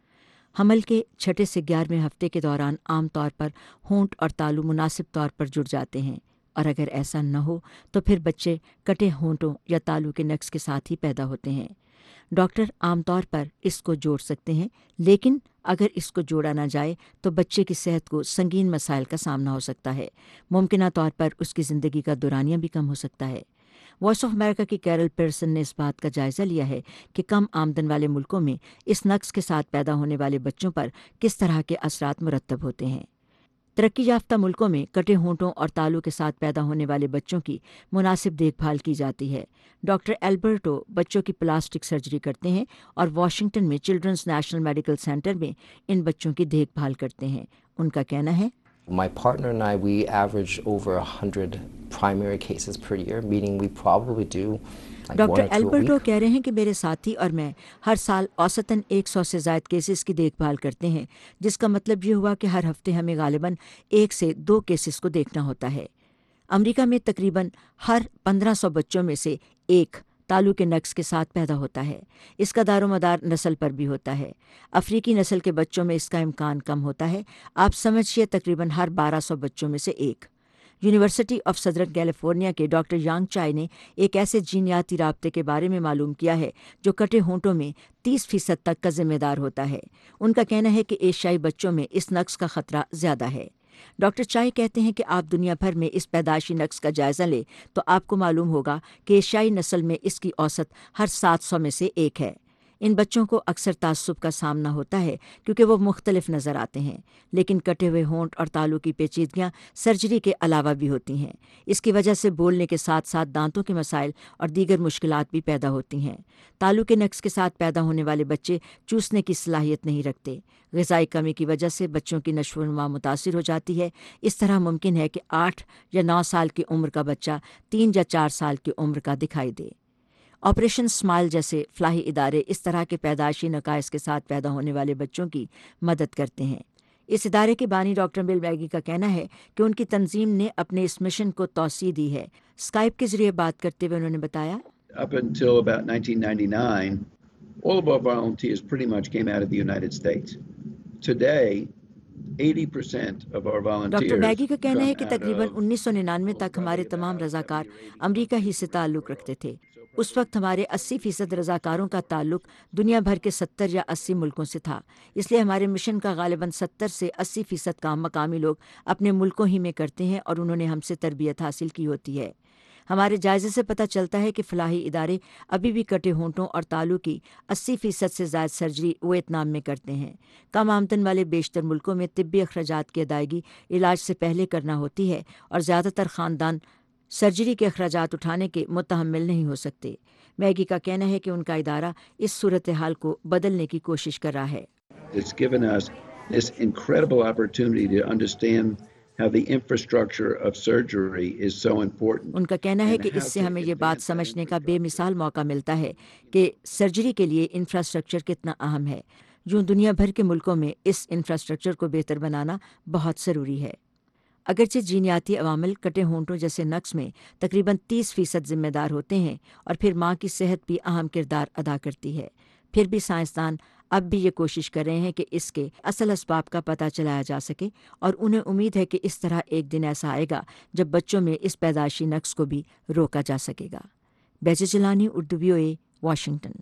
حمل کے چھٹے سے گیارہویں ہفتے کے دوران عام طور پر ہونٹ اور تالو مناسب طور پر جڑ جاتے ہیں، اور اگر ایسا نہ ہو تو پھر بچے کٹے ہونٹوں یا تالو کے نقص کے ساتھ ہی پیدا ہوتے ہیں۔ ڈاکٹر عام طور پر اس کو جوڑ سکتے ہیں، لیکن اگر اس کو جوڑا نہ جائے تو بچے کی صحت کو سنگین مسائل کا سامنا ہو سکتا ہے۔ ممکنہ طور پر اس کی زندگی کا دورانیہ بھی کم ہو سکتا ہے۔ وائس آف امریکہ کی کیرل پیرسن نے اس بات کا جائزہ لیا ہے کہ کم آمدن والے ملکوں میں اس نقص کے ساتھ پیدا ہونے والے بچوں پر کس طرح کے اثرات مرتب ہوتے ہیں۔ ترقی یافتہ ملکوں میں کٹے ہونٹوں اور تالو کے ساتھ پیدا ہونے والے بچوں کی مناسب دیکھ بھال کی جاتی ہے۔ ڈاکٹر ایلبرٹو بچوں کی پلاسٹک سرجری کرتے ہیں اور واشنگٹن میں چلڈرنس نیشنل میڈیکل سینٹر میں ان بچوں کی دیکھ بھال کرتے ہیں۔ ان کا کہنا ہے، My partner and I, we average over one hundred primary cases per year, meaning we probably do like doctor one or two a Alberto week. کہہ رہے ہیں کہ میرے ساتھی اور میں ہر سال اوسطاً ایک سو سے زائد کیسز کی دیکھ بھال کرتے ہیں، جس کا مطلب یہ ہوا کہ ہر ہفتے ہمیں غالباً ایک سے دو کیسز کو دیکھنا ہوتا ہے۔ امریکہ میں تقریباً ہر پندرہ سو بچوں میں سے ایک تالو کے نقص کے ساتھ پیدا ہوتا ہے۔ اس کا دار و مدار نسل پر بھی ہوتا ہے۔ افریقی نسل کے بچوں میں اس کا امکان کم ہوتا ہے۔ آپ سمجھیے تقریباً ہر بارہ سو بچوں میں سے ایک۔ یونیورسٹی آف سدرن کیلیفورنیا کے ڈاکٹر یانگ چائے نے ایک ایسے جینیاتی رابطے کے بارے میں معلوم کیا ہے جو کٹے ہونٹوں میں تیس فیصد تک کا ذمہ دار ہوتا ہے۔ ان کا کہنا ہے کہ ایشیائی بچوں میں اس نقص کا خطرہ زیادہ ہے۔ ڈاکٹر چائے کہتے ہیں کہ آپ دنیا بھر میں اس پیدائشی نقص کا جائزہ لیں تو آپ کو معلوم ہوگا کہ ایشیائی نسل میں اس کی اوسط ہر سات سو میں سے ایک ہے۔ ان بچوں کو اکثر تعصب کا سامنا ہوتا ہے کیونکہ وہ مختلف نظر آتے ہیں، لیکن کٹے ہوئے ہونٹ اور تالو کی پیچیدگیاں سرجری کے علاوہ بھی ہوتی ہیں۔ اس کی وجہ سے بولنے کے ساتھ ساتھ دانتوں کے مسائل اور دیگر مشکلات بھی پیدا ہوتی ہیں۔ تالو کے نقص کے ساتھ پیدا ہونے والے بچے چوسنے کی صلاحیت نہیں رکھتے۔ غذائی کمی کی وجہ سے بچوں کی نشو و نما متاثر ہو جاتی ہے۔ اس طرح ممکن ہے کہ آٹھ یا نو سال کی عمر کا بچہ تین یا چار سال کی عمر کا دکھائی دے۔ آپریشن اسمائل جیسے فلاحی ادارے اس طرح کے پیدائشی نقائص کے ساتھ پیدا ہونے والے بچوں کی مدد کرتے ہیں۔ اس ادارے کے بانی ڈاکٹر بل میگی کا کہنا ہے کہ ان کی تنظیم نے اپنے اس مشن کو توسیع دی ہے۔ اسکائپ کے ذریعے بات کرتے ہوئے انہوں نے بتایا، Up until about nineteen ninety-nine, all of our volunteers pretty much came out of the United States. Today, eighty percent of our volunteers doctor Maggie کا کہنا ہے کہ come out تقریباً of انیس سو ننانوے تک ہمارے تمام رضاکار امریکہ ہی سے تعلق رکھتے تھے۔ اس وقت ہمارے اسی فیصد رضاکاروں کا تعلق دنیا بھر کے ستر یا اسی ملکوں سے تھا، اس لیے ہمارے مشن کا غالباً ستر سے اسی فیصد کام مقامی لوگ اپنے ملکوں ہی میں کرتے ہیں اور انہوں نے ہم سے تربیت حاصل کی ہوتی ہے۔ ہمارے جائزے سے پتہ چلتا ہے کہ فلاحی ادارے ابھی بھی کٹے ہونٹوں اور تالو کی اسی فیصد سے زائد سرجری ویتنام میں کرتے ہیں۔ کم آمدن والے بیشتر ملکوں میں طبی اخراجات کی ادائیگی علاج سے پہلے کرنا ہوتی ہے اور زیادہ تر خاندان سرجری کے اخراجات اٹھانے کے متحمل نہیں ہو سکتے۔ میگی کا کہنا ہے کہ ان کا ادارہ اس صورتحال کو بدلنے کی کوشش کر رہا ہے۔ It's given us this incredible opportunity to understand how the infrastructure of surgery is so important. ان کا کہنا ہے کہ اس سے ہمیں یہ بات سمجھنے کا بے مثال موقع ملتا ہے کہ سرجری کے لیے انفراسٹرکچر کتنا اہم ہے۔ جو دنیا بھر کے ملکوں میں اس انفراسٹرکچر کو بہتر بنانا بہت ضروری ہے۔ اگرچہ جینیاتی عوامل کٹے ہونٹوں جیسے نقص میں تقریباً تیس فیصد ذمہ دار ہوتے ہیں اور پھر ماں کی صحت بھی اہم کردار ادا کرتی ہے، پھر بھی سائنسدان اب بھی یہ کوشش کر رہے ہیں کہ اس کے اصل اسباب کا پتہ چلایا جا سکے، اور انہیں امید ہے کہ اس طرح ایک دن ایسا آئے گا جب بچوں میں اس پیدائشی نقص کو بھی روکا جا سکے گا۔ بیجے Jilani, Urdu V O A, Washington.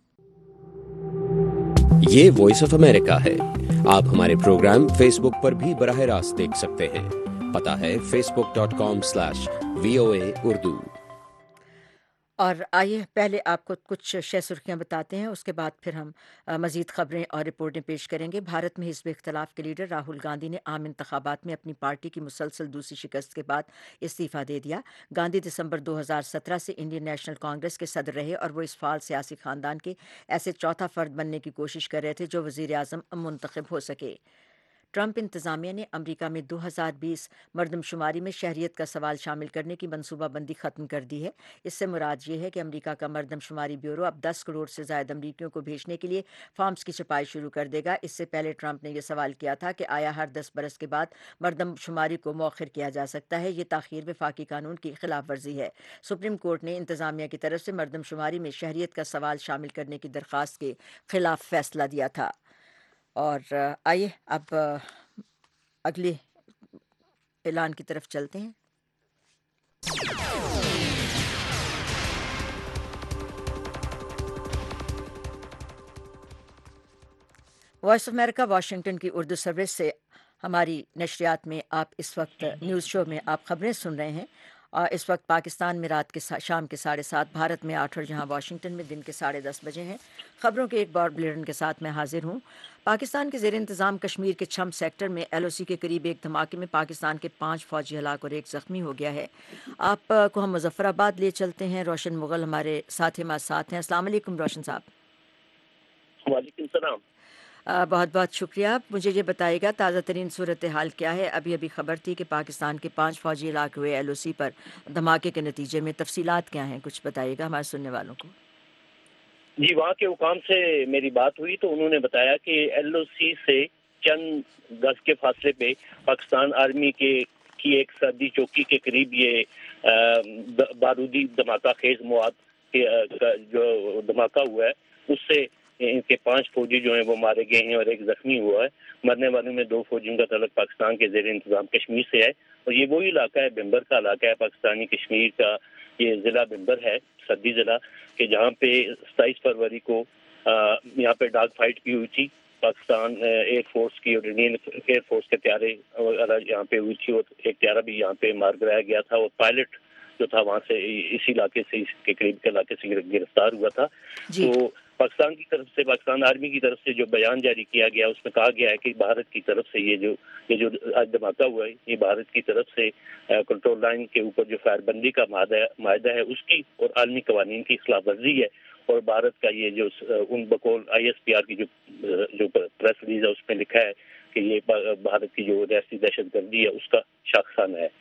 یہ وائس آف امریکہ ہے۔ آپ ہمارے پروگرام فیس بک پر بھی براہ راست دیکھ سکتے ہیں۔ پتہ ہے facebook dot com slash V O A Urdu. اور آئیے پہلے آپ کو کچھ شہ سرخیاں بتاتے ہیں، اس کے بعد پھر ہم مزید خبریں اور رپورٹیں پیش کریں گے۔ بھارت میں حزب اختلاف کے لیڈر راہل گاندھی نے عام انتخابات میں اپنی پارٹی کی مسلسل دوسری شکست کے بعد استعفیٰ دے دیا۔ گاندھی دسمبر دو ہزار سترہ سے انڈین نیشنل کانگریس کے صدر رہے اور وہ اس فعال سیاسی خاندان کے ایسے چوتھا فرد بننے کی کوشش کر رہے تھے جو وزیر اعظم منتخب ہو سکے۔ ٹرمپ انتظامیہ نے امریکہ میں دو ہزار بیس مردم شماری میں شہریت کا سوال شامل کرنے کی منصوبہ بندی ختم کر دی ہے۔ اس سے مراد یہ ہے کہ امریکہ کا مردم شماری بیورو اب دس کروڑ سے زائد امریکیوں کو بھیجنے کے لیے فارمز کی چھپائی شروع کر دے گا۔ اس سے پہلے ٹرمپ نے یہ سوال کیا تھا کہ آیا ہر دس برس کے بعد مردم شماری کو مؤخر کیا جا سکتا ہے۔ یہ تاخیر وفاقی قانون کی خلاف ورزی ہے۔ سپریم کورٹ نے انتظامیہ کی طرف سے مردم شماری میں شہریت کا سوال شامل کرنے کی درخواست کے خلاف فیصلہ دیا تھا۔ اور آئیے اب اگلے اعلان کی طرف چلتے ہیں۔ وائس آف امریکہ واشنگٹن کی اردو سروس سے ہماری نشریات میں آپ اس وقت نیوز شو میں آپ خبریں سن رہے ہیں۔ اس وقت پاکستان میں رات کے شام کے ساڑھے سات، بھارت میں آٹھ اور جہاں واشنگٹن میں دن کے ساڑھے دس بجے ہیں۔ خبروں کے ایک بار بلیرن کے ساتھ میں حاضر ہوں۔ پاکستان کے زیر انتظام کشمیر کے چھم سیکٹر میں ایل او سی کے قریب ایک دھماکے میں پاکستان کے پانچ فوجی ہلاک اور ایک زخمی ہو گیا ہے۔ آپ کو ہم مظفر آباد لے چلتے ہیں۔ روشن مغل ہمارے ساتھ ہمارے ساتھ ہیں۔ السلام علیکم روشن صاحب۔ وعلیکم السلام۔ بہت بہت شکریہ۔ مجھے یہ بتائیے گا تازہ ترین صورتحال کیا ہے؟ ابھی ابھی خبر تھی کہ پاکستان کے پانچ فوجی ہلاک ہوئے ایل او سی پر دھماکے کے نتیجے میں، تفصیلات کیا ہیں؟ کچھ بتائیے گا ہمارے سننے والوں کو۔ جی، وہاں کے حکام سے میری بات ہوئی تو انہوں نے بتایا کہ ایل او سی سے چند گز کے فاصلے پہ پاکستان آرمی کے کی ایک سرحدی چوکی کے قریب یہ بارودی دھماکہ خیز مواد جو دھماکہ ہوا ہے اس سے ان کے پانچ فوجی جو ہیں وہ مارے گئے ہیں اور ایک زخمی ہوا ہے۔ مرنے والوں میں دو فوجیوں کا تعلق پاکستان کے زیر انتظام کشمیر سے ہے، اور یہ وہی علاقہ ہے، بمبر کا علاقہ ہے، پاکستانی کشمیر کا یہ ضلع بمبر ہے، سرحدی ضلع، کہ جہاں پہ ستائیس فروری کو یہاں پہ ڈاگ فائٹ بھی ہوئی تھی پاکستان ایئر فورس کی اور انڈین ایئر فورس کے طیارے یہاں پہ ہوئی تھی، اور ایک طیارہ بھی یہاں پہ مار گرایا گیا تھا، اور پائلٹ جو تھا وہاں سے اسی علاقے سے اس کے قریب کے علاقے سے گرفتار ہوا تھا۔ جی۔ تو پاکستان کی طرف سے، پاکستان آرمی کی طرف سے جو بیان جاری کیا گیا اس میں کہا گیا ہے کہ بھارت کی طرف سے یہ جو یہ جو آج دھماکہ ہوا ہے یہ بھارت کی طرف سے کنٹرول لائن کے اوپر جو فائر بندی کا معاہدہ ہے اس کی اور عالمی قوانین کی خلاف ورزی ہے، اور بھارت کا یہ جو ان بقول آئی ایس پی آر کی جو جو پریس ریلیز ہے اس میں لکھا ہے کہ یہ بھارت کی جو ریاستی دہشت گردی ہے اس کا شاخسانہ ہے۔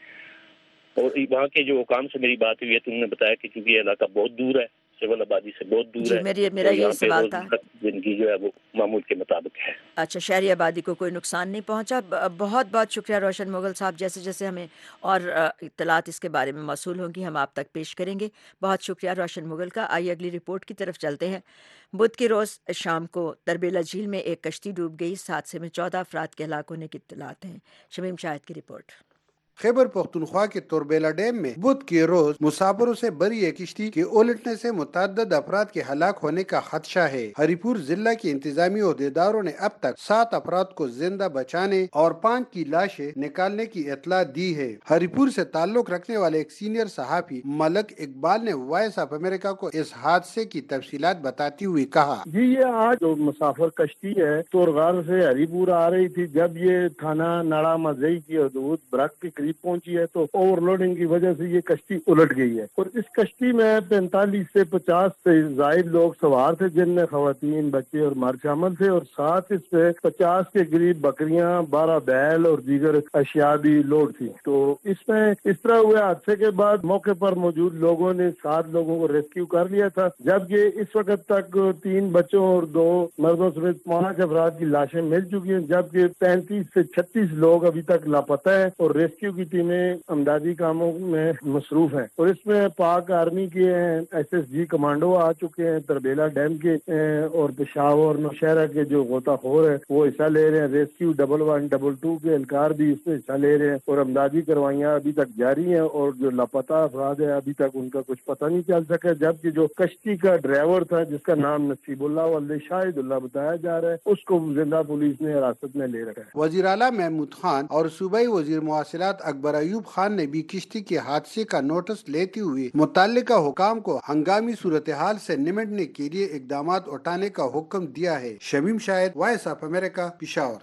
اور وہاں کے جو حکام سے میری بات ہوئی ہے تو انہوں نے بتایا کہ چونکہ یہ علاقہ بہت دور ہے، سول آبادی سے بہت دور جی، ہے، میری میرا یہ سوال تھا، زندگی جو ہے وہ معمول کے مطابق ہے۔ اچھا، شہری آبادی کو کوئی نقصان نہیں پہنچا۔ بہت بہت شکریہ روشن مغل صاحب۔ جیسے جیسے ہمیں اور اطلاعات اس کے بارے میں موصول ہوں گی ہم آپ تک پیش کریں گے۔ بہت شکریہ روشن مغل کا۔ آئیے اگلی رپورٹ کی طرف چلتے ہیں۔ بدھ کے روز شام کو تربیلا جھیل میں ایک کشتی ڈوب گئی۔ اس حادثے میں چودہ افراد کے ہلاک ہونے کی اطلاعات ہیں۔ شمیم شاہد کی رپورٹ۔ خیبر پختونخوا کے توربیلا ڈیم میں بدھ کے روز مسافروں سے بھری ایک کشتی کے الٹنے سے متعدد افراد کے ہلاک ہونے کا خدشہ ہے۔ ہری پور ضلع کے انتظامی عہدیداروں نے اب تک سات افراد کو زندہ بچانے اور پانچ کی لاشیں نکالنے کی اطلاع دی ہے۔ ہری پور سے تعلق رکھنے والے ایک سینئر صحافی ملک اقبال نے وائس آف امریکہ کو اس حادثے کی تفصیلات بتاتے ہوئے کہا، جی یہ آج جو مسافر کشتی ہے تورغار سے ہری پور آ رہی تھی، جب یہ تھانہ ناڑا مزئی کی حدود برق کے قریب پہنچی ہے تو اوور لوڈنگ کی وجہ سے یہ کشتی الٹ گئی ہے، اور اس کشتی میں پینتالیس سے پچاس سے زائد لوگ سوار تھے، جن میں خواتین، بچے اور مرد شامل تھے، اور ساتھ اس پہ پچاس کے قریب بکریاں، بارہ بیل اور دیگر اشیاء بھی لوڈ تھی۔ تو اس میں اس طرح ہوئے حادثے کے بعد موقع پر موجود لوگوں نے سات لوگوں کو ریسکیو کر لیا تھا، جبکہ اس وقت تک تین بچوں اور دو مردوں سمیت پانچ افراد کی لاشیں مل چکی ہیں، جبکہ پینتیس سے چھتیس لوگ ابھی تک لاپتہ ہیں، اور ریسکیو کی ٹیمیں امدادی کاموں میں مصروف ہیں، اور اس میں پاک آرمی کے ایس ایس جی کمانڈو آ چکے ہیں، تربیلا ڈیم کے اور پشاور نوشہرہ کے جو غوطہ خور ہیں وہ حصہ لے رہے ہیں، rescue double one double two کے اہلکار بھی اس میں حصہ لے رہے ہیں، اور امدادی کروائیاں ابھی تک جاری ہیں، اور جو لاپتہ افراد ہیں ابھی تک ان کا کچھ پتہ نہیں چل سکا، جبکہ جو کشتی کا ڈرائیور تھا جس کا نام نصیب اللہ والد شاہد اللہ بتایا جا رہا ہے، اس کو زندہ پولیس نے حراست میں لے رکھا ہے۔ وزیر اعلیٰ محمود خان اور صوبائی وزیر مواصلات اکبر ایوب خان نے بھی کشتی کے حادثے کا نوٹس لیتے ہوئے متعلقہ حکام کو ہنگامی صورتحال سے نمٹنے کے لیے اقدامات اٹھانے کا حکم دیا ہے۔ Shamim Shahid, voice of America, Peshawar.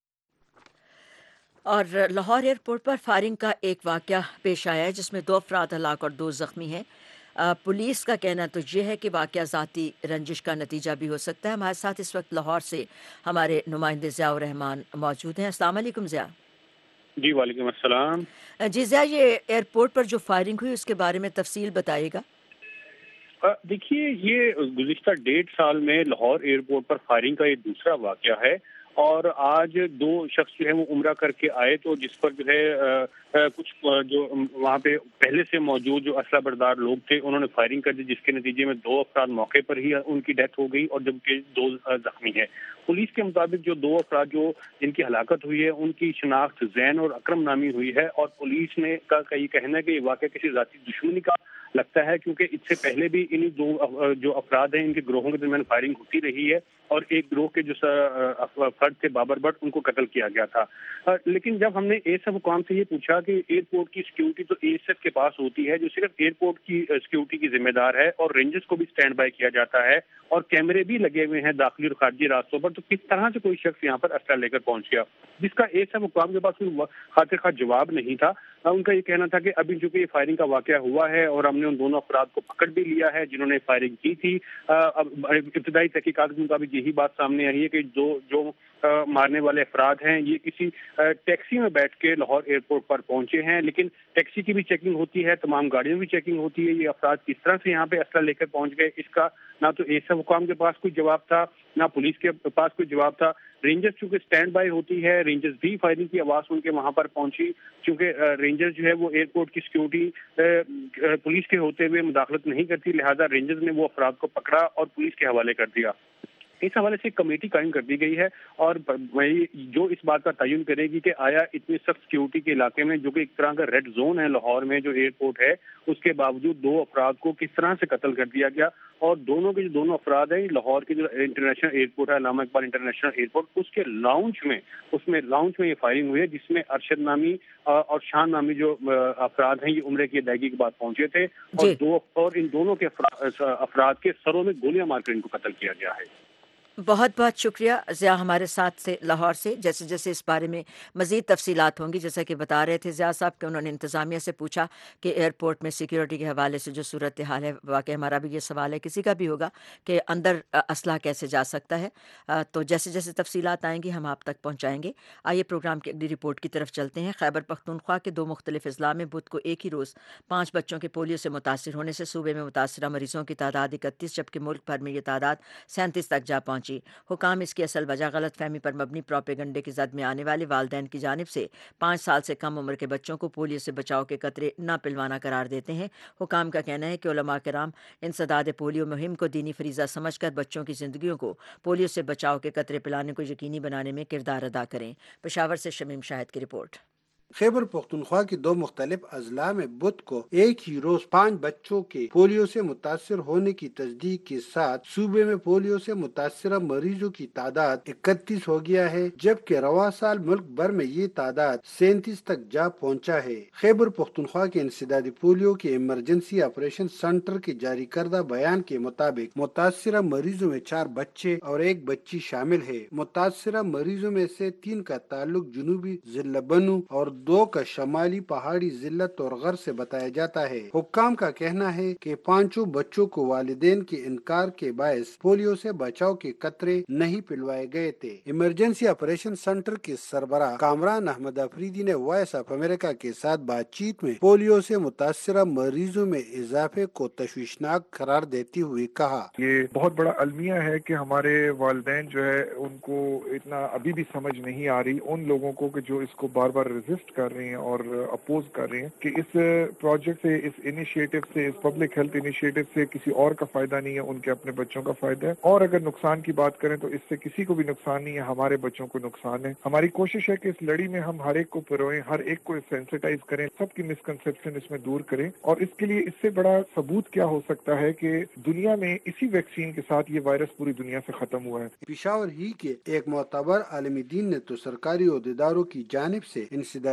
اور لاہور ایئرپورٹ پر فائرنگ کا ایک واقعہ پیش آیا ہے جس میں دو افراد ہلاک اور دو زخمی ہیں۔ पुलिस का कहना तो ये है कि वाक़या ज़ाती रंजिश का नतीजा भी हो सकता है। हमारे साथ इस वक्त लाहौर से हमारे नुमाइंदे ज़ियाउर रहमान मौजूद हैं। अस्सलाम वालेकुम ज़िया। जी वालेकुम अस्सलाम। जी ज़िया, ये एयरपोर्ट पर जो फायरिंग हुई उसके बारे में तफसील बताइएगा। देखिए, ये गुज़िश्ता डेढ़ साल में लाहौर एयरपोर्ट पर फायरिंग का ये दूसरा वाक़या है और आज दो शख्स जो है वो उम्रा करके आए तो जिस पर जो है आ, आ, कुछ जो वहाँ पे पहले से मौजूद जो असला बरदार लोग थे उन्होंने फायरिंग कर दी, जिसके नतीजे में दो अफराद मौके पर ही उनकी डेथ हो गई और जबकि दो जख्मी हैं। पुलिस के मुताबिक जो दो अफराद जो जिनकी हलाकत हुई है उनकी शनाख्त जैन और अकरम नामी हुई है और पुलिस ने का, का ये कहना है कि ये वाक़या किसी ज़ाती दुश्मनी का लगता है, क्योंकि इससे पहले भी इन्हीं दो जो अफराद हैं इनके ग्रोहों के दरमियान फायरिंग होती रही है और एक ग्रोह के जो फर्द थे बाबर भट्ट उनको कत्ल किया गया था। लेकिन जब हमने एएसएफ हुकाम से ये पूछा कि एयरपोर्ट की सिक्योरिटी तो एएसएफ के पास होती है जो सिर्फ एयरपोर्ट की सिक्योरिटी की जिम्मेदार है और रेंजर्स को भी स्टैंड बाय किया जाता है और कैमरे भी लगे हुए हैं दाखिली और खारजी रास्तों पर, तो किस तरह से कोई शख्स यहाँ पर असला लेकर पहुंच गया, जिसका एएसएफ हुकाम के पास कोई खातिर खा जवाब नहीं था। उनका ये कहना था कि अभी चूंकि ये फायरिंग का वाकया हुआ है और हमने उन दोनों अफराद को पकड़ भी लिया है जिन्होंने फायरिंग की थी। अब इब्तदाई तहकीकात के मुताबिक यही बात सामने आई है कि जो जो आ, मारने वाले अफराद हैं ये किसी आ, टैक्सी में बैठ के लाहौर एयरपोर्ट पर पहुंचे हैं, लेकिन टैक्सी की भी चेकिंग होती है, तमाम गाड़ियों की चेकिंग होती है। ये अफराद किस तरह से यहाँ पे असला लेकर पहुंच गए, इसका ना तो एएसएफ हुकाम के पास कोई जवाब था ना पुलिस के पास कोई जवाब था। रेंजर्स चूंकि स्टैंड बाय होती है, रेंजर्स भी फायरिंग की आवाज़ सुन के वहाँ पर पहुंची, क्योंकि रेंजर्स जो है वो एयरपोर्ट की सिक्योरिटी पुलिस के होते हुए मुदाखलत नहीं करती, लिहाजा रेंजर्स ने वो अफराद को पकड़ा और पुलिस के हवाले कर दिया। इस हवाले से कमेटी कायम कर दी गई है और जो इस बात का तयन करेगी कि आया इतनी सख्त सिक्योरिटी के इलाके में जो कि एक तरह का रेड जोन है लाहौर में जो एयरपोर्ट है, उसके बावजूद दो अफराद को किस तरह से कत्ल कर दिया गया और दोनों के जो दोनों अफराद हैं लाहौर के जो इंटरनेशनल एयरपोर्ट है अल्लामा इकबाल इंटरनेशनल एयरपोर्ट, उसके लाउंज में उसमें लाउंज में ये फायरिंग हुई है जिसमें अरशद नामी और शान नामी जो अफराद हैं ये उम्रे की अदायगी के बाद पहुंचे थे और दो और इन दोनों के अफराद के सरों में गोलियां मारकर इनको कत्ल किया गया है। बहुत बहुत शुक्रिया ज़िया हमारे साथ से लाहौर से। जैसे जैसे इस बारे में मज़ीद तफसीलात होंगी, जैसा कि बता रहे थे ज़िया साहब कि उन्होंने इंतज़ामिया से पूछा कि एयरपोर्ट में सिक्योरिटी के हवाले से जो सूरत हाल है, वाकई हमारा भी ये सवाल है, किसी का भी होगा कि अंदर असला कैसे जा सकता है। तो जैसे जैसे तफसीलात आएंगी हम आप तक पहुँचाएँगे। आइए प्रोग्राम की अगली रिपोर्ट की तरफ चलते हैं। खैबर पख्तूनख्वा के दो मुख्तलिफ अजला में बुध को एक ही रोज़ पाँच बच्चों के पोलियो से मुतासर होने से सूबे में मुतासरा मरीजों की तादाद इकतीस जबकि मुल्क भर में ये तादाद सैंतीस तक जा पहुँची। हुकाम इसकी असल वजह गलत फहमी पर मबनी प्रोपेगंडे की जद में आने वाले वालदैन की जानिब से पाँच साल से कम उम्र के बच्चों को पोलियो से बचाव के कतरे न पिलवाना करार देते हैं। हुकाम का कहना है कि उलमा किराम इंसदाद पोलियो मुहिम को दीनी फरीज़ा समझकर बच्चों की ज़िंदगियों को पोलियो से बचाव के कतरे पिलाने को यकीनी बनाने में किरदार अदा करें। पेशावर से शमीम शाहिद की रिपोर्ट। खैबर पख्तूनख्वा की दो मुख्तलिफ अजला में बुध को एक ही रोज पाँच बच्चों के पोलियो से मुतासर होने की तस्दीक के साथ सूबे में पोलियो से मुतासरा मरीजों की तादाद इकतीस हो गया है, जबकि रवा साल मुल्क भर में ये तादाद सैंतीस तक जा पहुंचा है। खैबर पख्तूनख्वा के इंसदादी पोलियो के इमरजेंसी ऑपरेशन सेंटर के जारी करदा बयान के मुताबिक मुतासरा मरीजों में चार बच्चे और एक बच्ची शामिल है। मुतासरा मरीजों में से तीन का ताल्लुक जनूबी जिला बनू और दो का शमाली पहाड़ी जिला तोरगर से बताया जाता है। हुक्काम का कहना है कि पांचों बच्चों को वालिदैन के इनकार के बायस पोलियो से बचाव के कतरे नहीं पिलवाए गए थे। इमरजेंसी ऑपरेशन सेंटर के सरबरा कामरान अहमद अफरीदी ने वॉइस ऑफ अमेरिका के साथ बातचीत में पोलियो से मुतासरा मरीजों में इजाफे को तशवीशनाक करार देते हुए कहा, ये बहुत बड़ा अलमिया है कि हमारे वालिदैन जो है उनको इतना अभी भी समझ नहीं आ रही उन लोगों को कि जो इसको बार बार रेजिस्ट कर रही हैं और अपोज कर रही हैं कि इस प्रोजेक्ट से, इस इनिशिएटिव से, इस पब्लिक हेल्थ इनिशिएटिव से किसी और का फायदा नहीं है, उनके अपने बच्चों का फायदा है। और अगर नुकसान की बात करें तो इससे किसी को भी नुकसान नहीं है, हमारे बच्चों को नुकसान है। हमारी कोशिश है कि इस लड़ी में हम हर एक को पिरोएं, हर एक को सेंसिटाइज करें, सबकी मिसकंसेप्शन इसमें दूर करें। और इसके लिए इससे बड़ा सबूत क्या हो सकता है कि दुनिया में इसी वैक्सीन के साथ ये वायरस पूरी दुनिया से खत्म हुआ है। पेशावर ही के एक मोतबर आलमी दीन ने तो सरकारी ओहदेदारों की जानिब से इंसदादी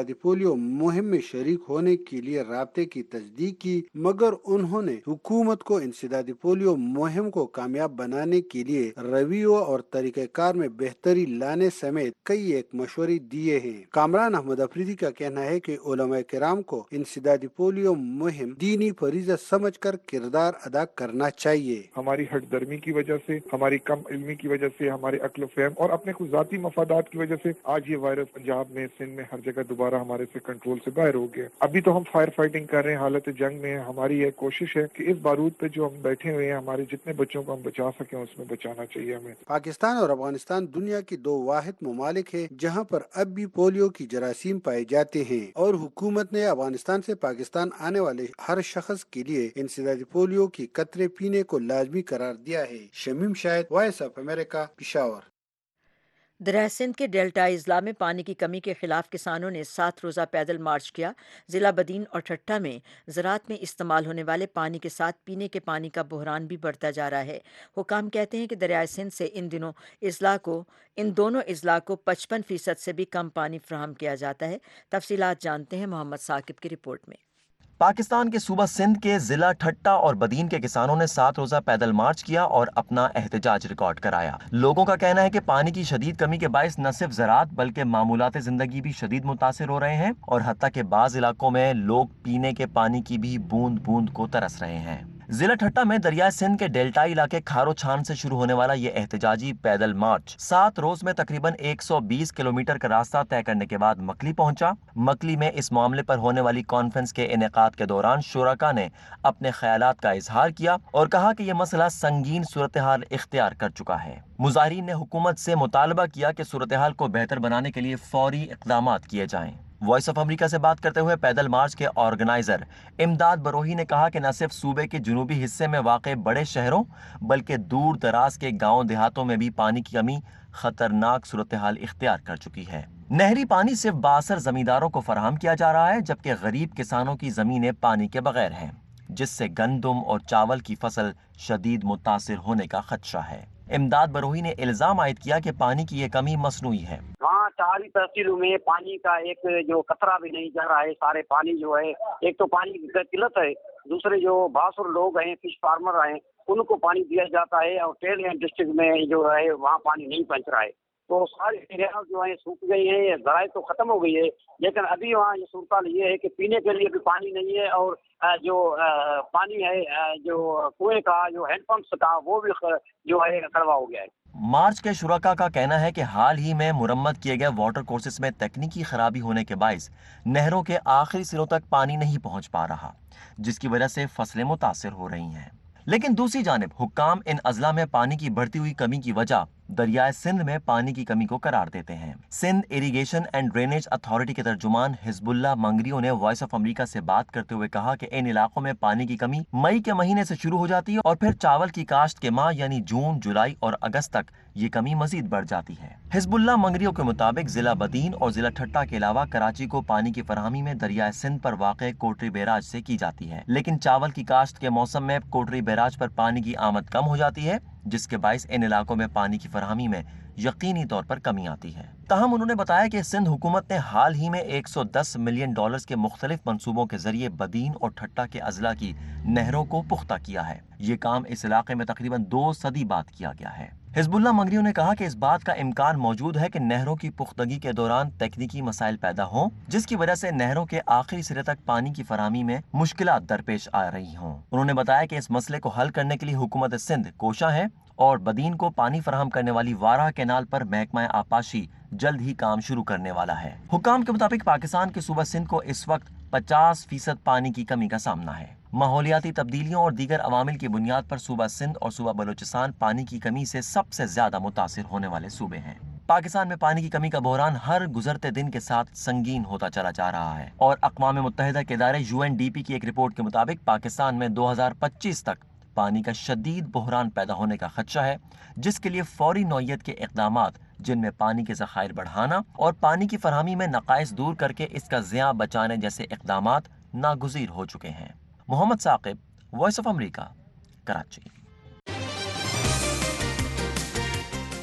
انسدادی پولیو مہم میں شریک ہونے کے لیے رابطے کی تصدیق کی، مگر انہوں نے حکومت کو انسدادی پولیو مہم کو کامیاب بنانے کے لیے رویوں اور طریقہ کار میں بہتری لانے سمیت کئی ایک مشورے دیے ہیں۔ کامران احمد افریدی کا کہنا ہے کہ علماء کرام کو انسدادی پولیو مہم دینی فریضہ سمجھ کر کردار ادا کرنا چاہیے۔ ہماری ہٹ درمی کی وجہ سے، ہماری کم علمی کی وجہ سے، ہمارے عقل و فہم اور اپنے خود ذاتی مفادات کی وجہ سے آج یہ وائرس پنجاب میں، سندھ میں، ہر جگہ دوبارہ ہمارے سے کنٹرول سے باہر ہو گیا۔ ابھی تو ہم فائر فائٹنگ کر رہے ہیں، حالت جنگ میں ہیں۔ ہماری یہ کوشش ہے کہ اس بارود پہ جو ہم بیٹھے ہوئے ہیں، ہمارے جتنے بچوں کو ہم بچا سکیں اس میں بچانا چاہیے ہمیں۔ پاکستان اور افغانستان دنیا کی دو واحد ممالک ہیں جہاں پر اب بھی پولیو کی جراثیم پائے جاتے ہیں، اور حکومت نے افغانستان سے پاکستان آنے والے ہر شخص کے لیے انسدادی پولیو کی قطرے پینے کو لازمی قرار دیا ہے۔ Shamim Shahid, voice of America, Peshawar. دریائے سندھ کے ڈیلٹا اضلاع میں پانی کی کمی کے خلاف کسانوں نے سات روزہ پیدل مارچ کیا۔ ضلع بدین اور ٹھٹھہ میں زراعت میں استعمال ہونے والے پانی کے ساتھ پینے کے پانی کا بحران بھی بڑھتا جا رہا ہے۔ حکام کہتے ہیں کہ دریائے سندھ سے ان دنوں اضلاع کو ان دونوں اضلاع کو پچپن فیصد سے بھی کم پانی فراہم کیا جاتا ہے۔ تفصیلات جانتے ہیں محمد ثاقب کی رپورٹ میں۔ پاکستان کے صوبہ سندھ کے ضلع ٹھٹھہ اور بدین کے کسانوں نے سات روزہ پیدل مارچ کیا اور اپنا احتجاج ریکارڈ کرایا۔ لوگوں کا کہنا ہے کہ پانی کی شدید کمی کے باعث نہ صرف زراعت بلکہ معمولات زندگی بھی شدید متاثر ہو رہے ہیں، اور حتیٰ کہ بعض علاقوں میں لوگ پینے کے پانی کی بھی بوند بوند کو ترس رہے ہیں۔ ضلع ٹھٹھہ میں دریائے سندھ کے ڈیلٹائی علاقے کھارو چھان سے شروع ہونے والا یہ احتجاجی پیدل مارچ سات روز میں تقریباً ایک سو بیس کلومیٹر کا راستہ طے کرنے کے بعد مکلی پہنچا۔ مکلی میں اس معاملے پر ہونے والی کانفرنس کے انعقاد کے دوران شرکاء نے اپنے خیالات کا اظہار کیا اور کہا کہ یہ مسئلہ سنگین صورتحال اختیار کر چکا ہے۔ مظاہرین نے حکومت سے مطالبہ کیا کہ صورتحال کو بہتر بنانے کے لیے فوری اقدامات کیے جائیں۔ وائس آف امریکہ سے بات کرتے ہوئے پیدل مارچ کے آرگنائزر امداد بروہی نے کہا کہ نہ صرف صوبے کے جنوبی حصے میں واقع بڑے شہروں بلکہ دور دراز کے گاؤں دیہاتوں میں بھی پانی کی کمی خطرناک صورتحال اختیار کر چکی ہے۔ نہری پانی صرف بااثر زمینداروں کو فراہم کیا جا رہا ہے، جبکہ غریب کسانوں کی زمینیں پانی کے بغیر ہیں، جس سے گندم اور چاول کی فصل شدید متاثر ہونے کا خدشہ ہے۔ امداد بروہی نے الزام عائد کیا کہ پانی کی یہ کمی مصنوعی ہے۔ وہاں چاری تحصیلوں میں پانی کا ایک جو قطرہ بھی نہیں جا رہا ہے۔ سارے پانی جو ہے، ایک تو پانی کی قلت ہے، دوسرے جو باسر لوگ ہیں، فش فارمر ہیں، ان کو پانی دیا جاتا ہے، اور ٹیل ڈسٹرکٹ میں جو ہے وہاں پانی نہیں پہنچ رہا ہے۔ تو سارے ایریا جو ہیں سوکھ گئی ہیں، ذرائع تو ختم ہو گئی ہے، لیکن ابھی وہاں یہ صورتحال یہ ہے کہ پینے کے لیے بھی پانی نہیں ہے، اور جو پانی ہے جو کنویں کا، جو ہینڈ پمپس کا، وہ بھی جو ہے کڑوا ہو گیا ہے۔ مارچ کے شرکاء کا کہنا ہے کہ حال ہی میں مرمت کیے گئے واٹر کورسز میں تکنیکی خرابی ہونے کے باعث نہروں کے آخری سروں تک پانی نہیں پہنچ پا رہا، جس کی وجہ سے فصلیں متاثر ہو رہی ہیں۔ لیکن دوسری جانب حکام ان اضلاع میں پانی کی بڑھتی ہوئی کمی کی وجہ دریائے سندھ میں پانی کی کمی کو قرار دیتے ہیں۔ Sindh irrigation and drainage authority کے ترجمان حزب اللہ منگریوں نے وائس آف امریکہ سے بات کرتے ہوئے کہا کہ ان علاقوں میں پانی کی کمی مئی کے مہینے سے شروع ہو جاتی ہے، اور پھر چاول کی کاشت کے ماہ یعنی جون، جولائی اور اگست تک یہ کمی مزید بڑھ جاتی ہے۔ حزب اللہ منگریوں کے مطابق ضلع بدین اور ضلع ٹھٹھہ کے علاوہ کراچی کو پانی کی فراہمی میں دریائے سندھ پر واقع کوٹری بیراج سے کی جاتی ہے، لیکن چاول کی کاشت کے موسم میں کوٹری بیراج پر پانی کی آمد کم ہو جاتی ہے، جس کے باعث ان علاقوں میں پانی کی فراہمی میں یقینی طور پر کمی آتی ہے۔ تاہم انہوں نے بتایا کہ سندھ حکومت نے حال ہی میں ایک سو دس ملین ڈالرز کے مختلف منصوبوں کے ذریعے بدین اور ٹھٹھہ کے اضلاع کی نہروں کو پختہ کیا ہے۔ یہ کام اس علاقے میں تقریباً دو صدی بعد کیا گیا ہے۔ حزب اللہ منگریوں نے کہا کہ اس بات کا امکان موجود ہے کہ نہروں کی پختگی کے دوران تکنیکی مسائل پیدا ہوں، جس کی وجہ سے نہروں کے آخری سرے تک پانی کی فراہمی میں مشکلات درپیش آ رہی ہوں۔ انہوں نے بتایا کہ اس مسئلے کو حل کرنے کے لیے حکومت سندھ کوشاں ہے، اور بدین کو پانی فراہم کرنے والی وارہ کینال پر محکمہ آبپاشی جلد ہی کام شروع کرنے والا ہے۔ حکام کے مطابق پاکستان کے صوبہ سندھ کو اس وقت پچاس فیصد پانی کی کمی کا سامنا ہے۔ ماحولیاتی تبدیلیوں اور دیگر عوامل کی بنیاد پر صوبہ سندھ اور صوبہ بلوچستان پانی کی کمی سے سب سے زیادہ متاثر ہونے والے صوبے ہیں۔ پاکستان میں پانی کی کمی کا بحران ہر گزرتے دن کے ساتھ سنگین ہوتا چلا جا رہا ہے، اور اقوام متحدہ کے ادارے یو این ڈی پی کی ایک رپورٹ کے مطابق پاکستان میں دو ہزار پچیس تک پانی کا شدید بحران پیدا ہونے کا خدشہ ہے، جس کے لیے فوری نوعیت کے اقدامات، جن میں پانی کے ذخائر بڑھانا اور پانی کی فراہمی میں نقائص دور کر کے اس کا ضیاع بچانے جیسے اقدامات ناگزیر ہو چکے ہیں۔ Muhammad Saqib, voice of America, Karachi.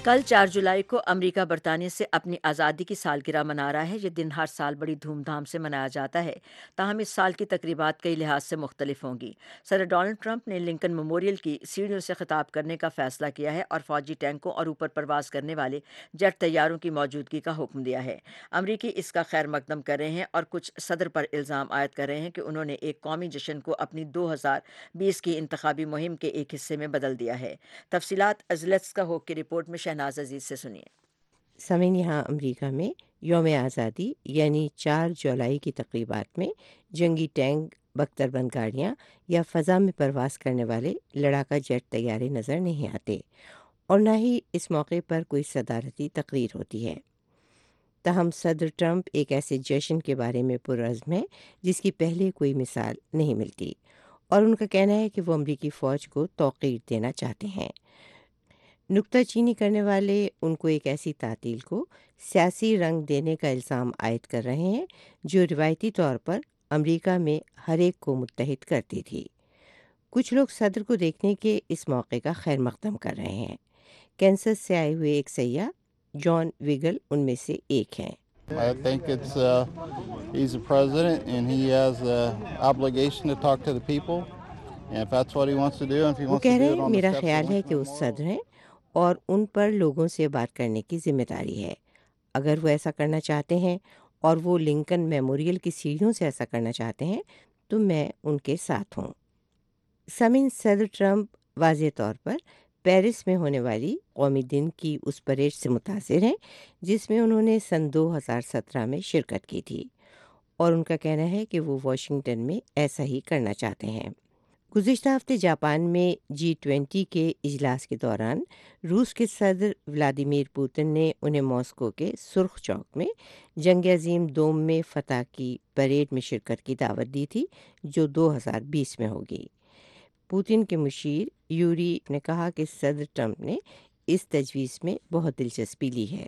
کل چار جولائی کو امریکہ برطانیہ سے اپنی آزادی کی سالگرہ منا رہا ہے۔ یہ دن ہر سال بڑی دھوم دھام سے منایا جاتا ہے، تاہم اس سال کی تقریبات کئی لحاظ سے مختلف ہوں گی۔ صدر ڈونلڈ ٹرمپ نے لنکن میموریل کی سیڑھیوں سے خطاب کرنے کا فیصلہ کیا ہے اور فوجی ٹینکوں اور اوپر پرواز کرنے والے جیٹ طیاروں کی موجودگی کا حکم دیا ہے۔ امریکی اس کا خیر مقدم کر رہے ہیں اور کچھ صدر پر الزام عائد کر رہے ہیں کہ انہوں نے ایک قومی جشن کو اپنی دو ہزار بیس کی انتخابی مہم کے ایک حصے میں بدل دیا ہے۔ تفصیلات ازلتسکا ہوک کی رپورٹ میں شہناز عزیز سے سنیے۔ سامعین، یہاں امریکہ میں یوم آزادی یعنی چار جولائی کی تقریبات میں جنگی ٹینک، بختر بند گاڑیاں یا فضا میں پرواز کرنے والے لڑاکا جیٹ طیارے نظر نہیں آتے، اور نہ ہی اس موقع پر کوئی صدارتی تقریر ہوتی ہے۔ تاہم صدر ٹرمپ ایک ایسے جشن کے بارے میں پرعزم ہے جس کی پہلے کوئی مثال نہیں ملتی، اور ان کا کہنا ہے کہ وہ امریکی فوج کو توقیر دینا چاہتے ہیں۔ نکتہ چینی کرنے والے ان کو ایک ایسی تعطیل کو سیاسی رنگ دینے کا الزام عائد کر رہے ہیں جو روایتی طور پر امریکہ میں ہر ایک کو متحد کرتی تھی۔ کچھ لوگ صدر کو دیکھنے کے اس موقع کا خیر مقدم کر رہے ہیں۔ کینسس سے آئے ہوئے ایک سیاح جان ویگل ان میں سے ایک ہیں۔ I think it's uh, he's the president and he has an obligation to talk to the people, and if that's what he wants to do, and if he وہ wants to کہہ do رہے it ہیں on the میرا steps of خیال ہے کہ وہ Lincoln صدر ہیں اور ان پر لوگوں سے بات کرنے کی ذمہ داری ہے۔ اگر وہ ایسا کرنا چاہتے ہیں اور وہ لنکن میموریل کی سیڑھیوں سے ایسا کرنا چاہتے ہیں تو میں ان کے ساتھ ہوں۔ سامعین، صدر ٹرمپ واضح طور پر پیرس میں ہونے والی قومی دن کی اس پریڈ سے متاثر ہیں جس میں انہوں نے سن دو ہزار سترہ میں شرکت کی تھی، اور ان کا کہنا ہے کہ وہ واشنگٹن میں ایسا ہی کرنا چاہتے ہیں۔ گزشتہ ہفتے جاپان میں جی ٹوینٹی کے اجلاس کے دوران روس کے صدر ولادیمیر پوتن نے انہیں ماسکو کے سرخ چوک میں جنگ عظیم دوم میں فتح کی پریڈ میں شرکت کی دعوت دی تھی جو دو ہزار بیس میں ہوگی۔ پوتن کے مشیر یوری نے کہا کہ صدر ٹرمپ نے اس تجویز میں بہت دلچسپی لی ہے۔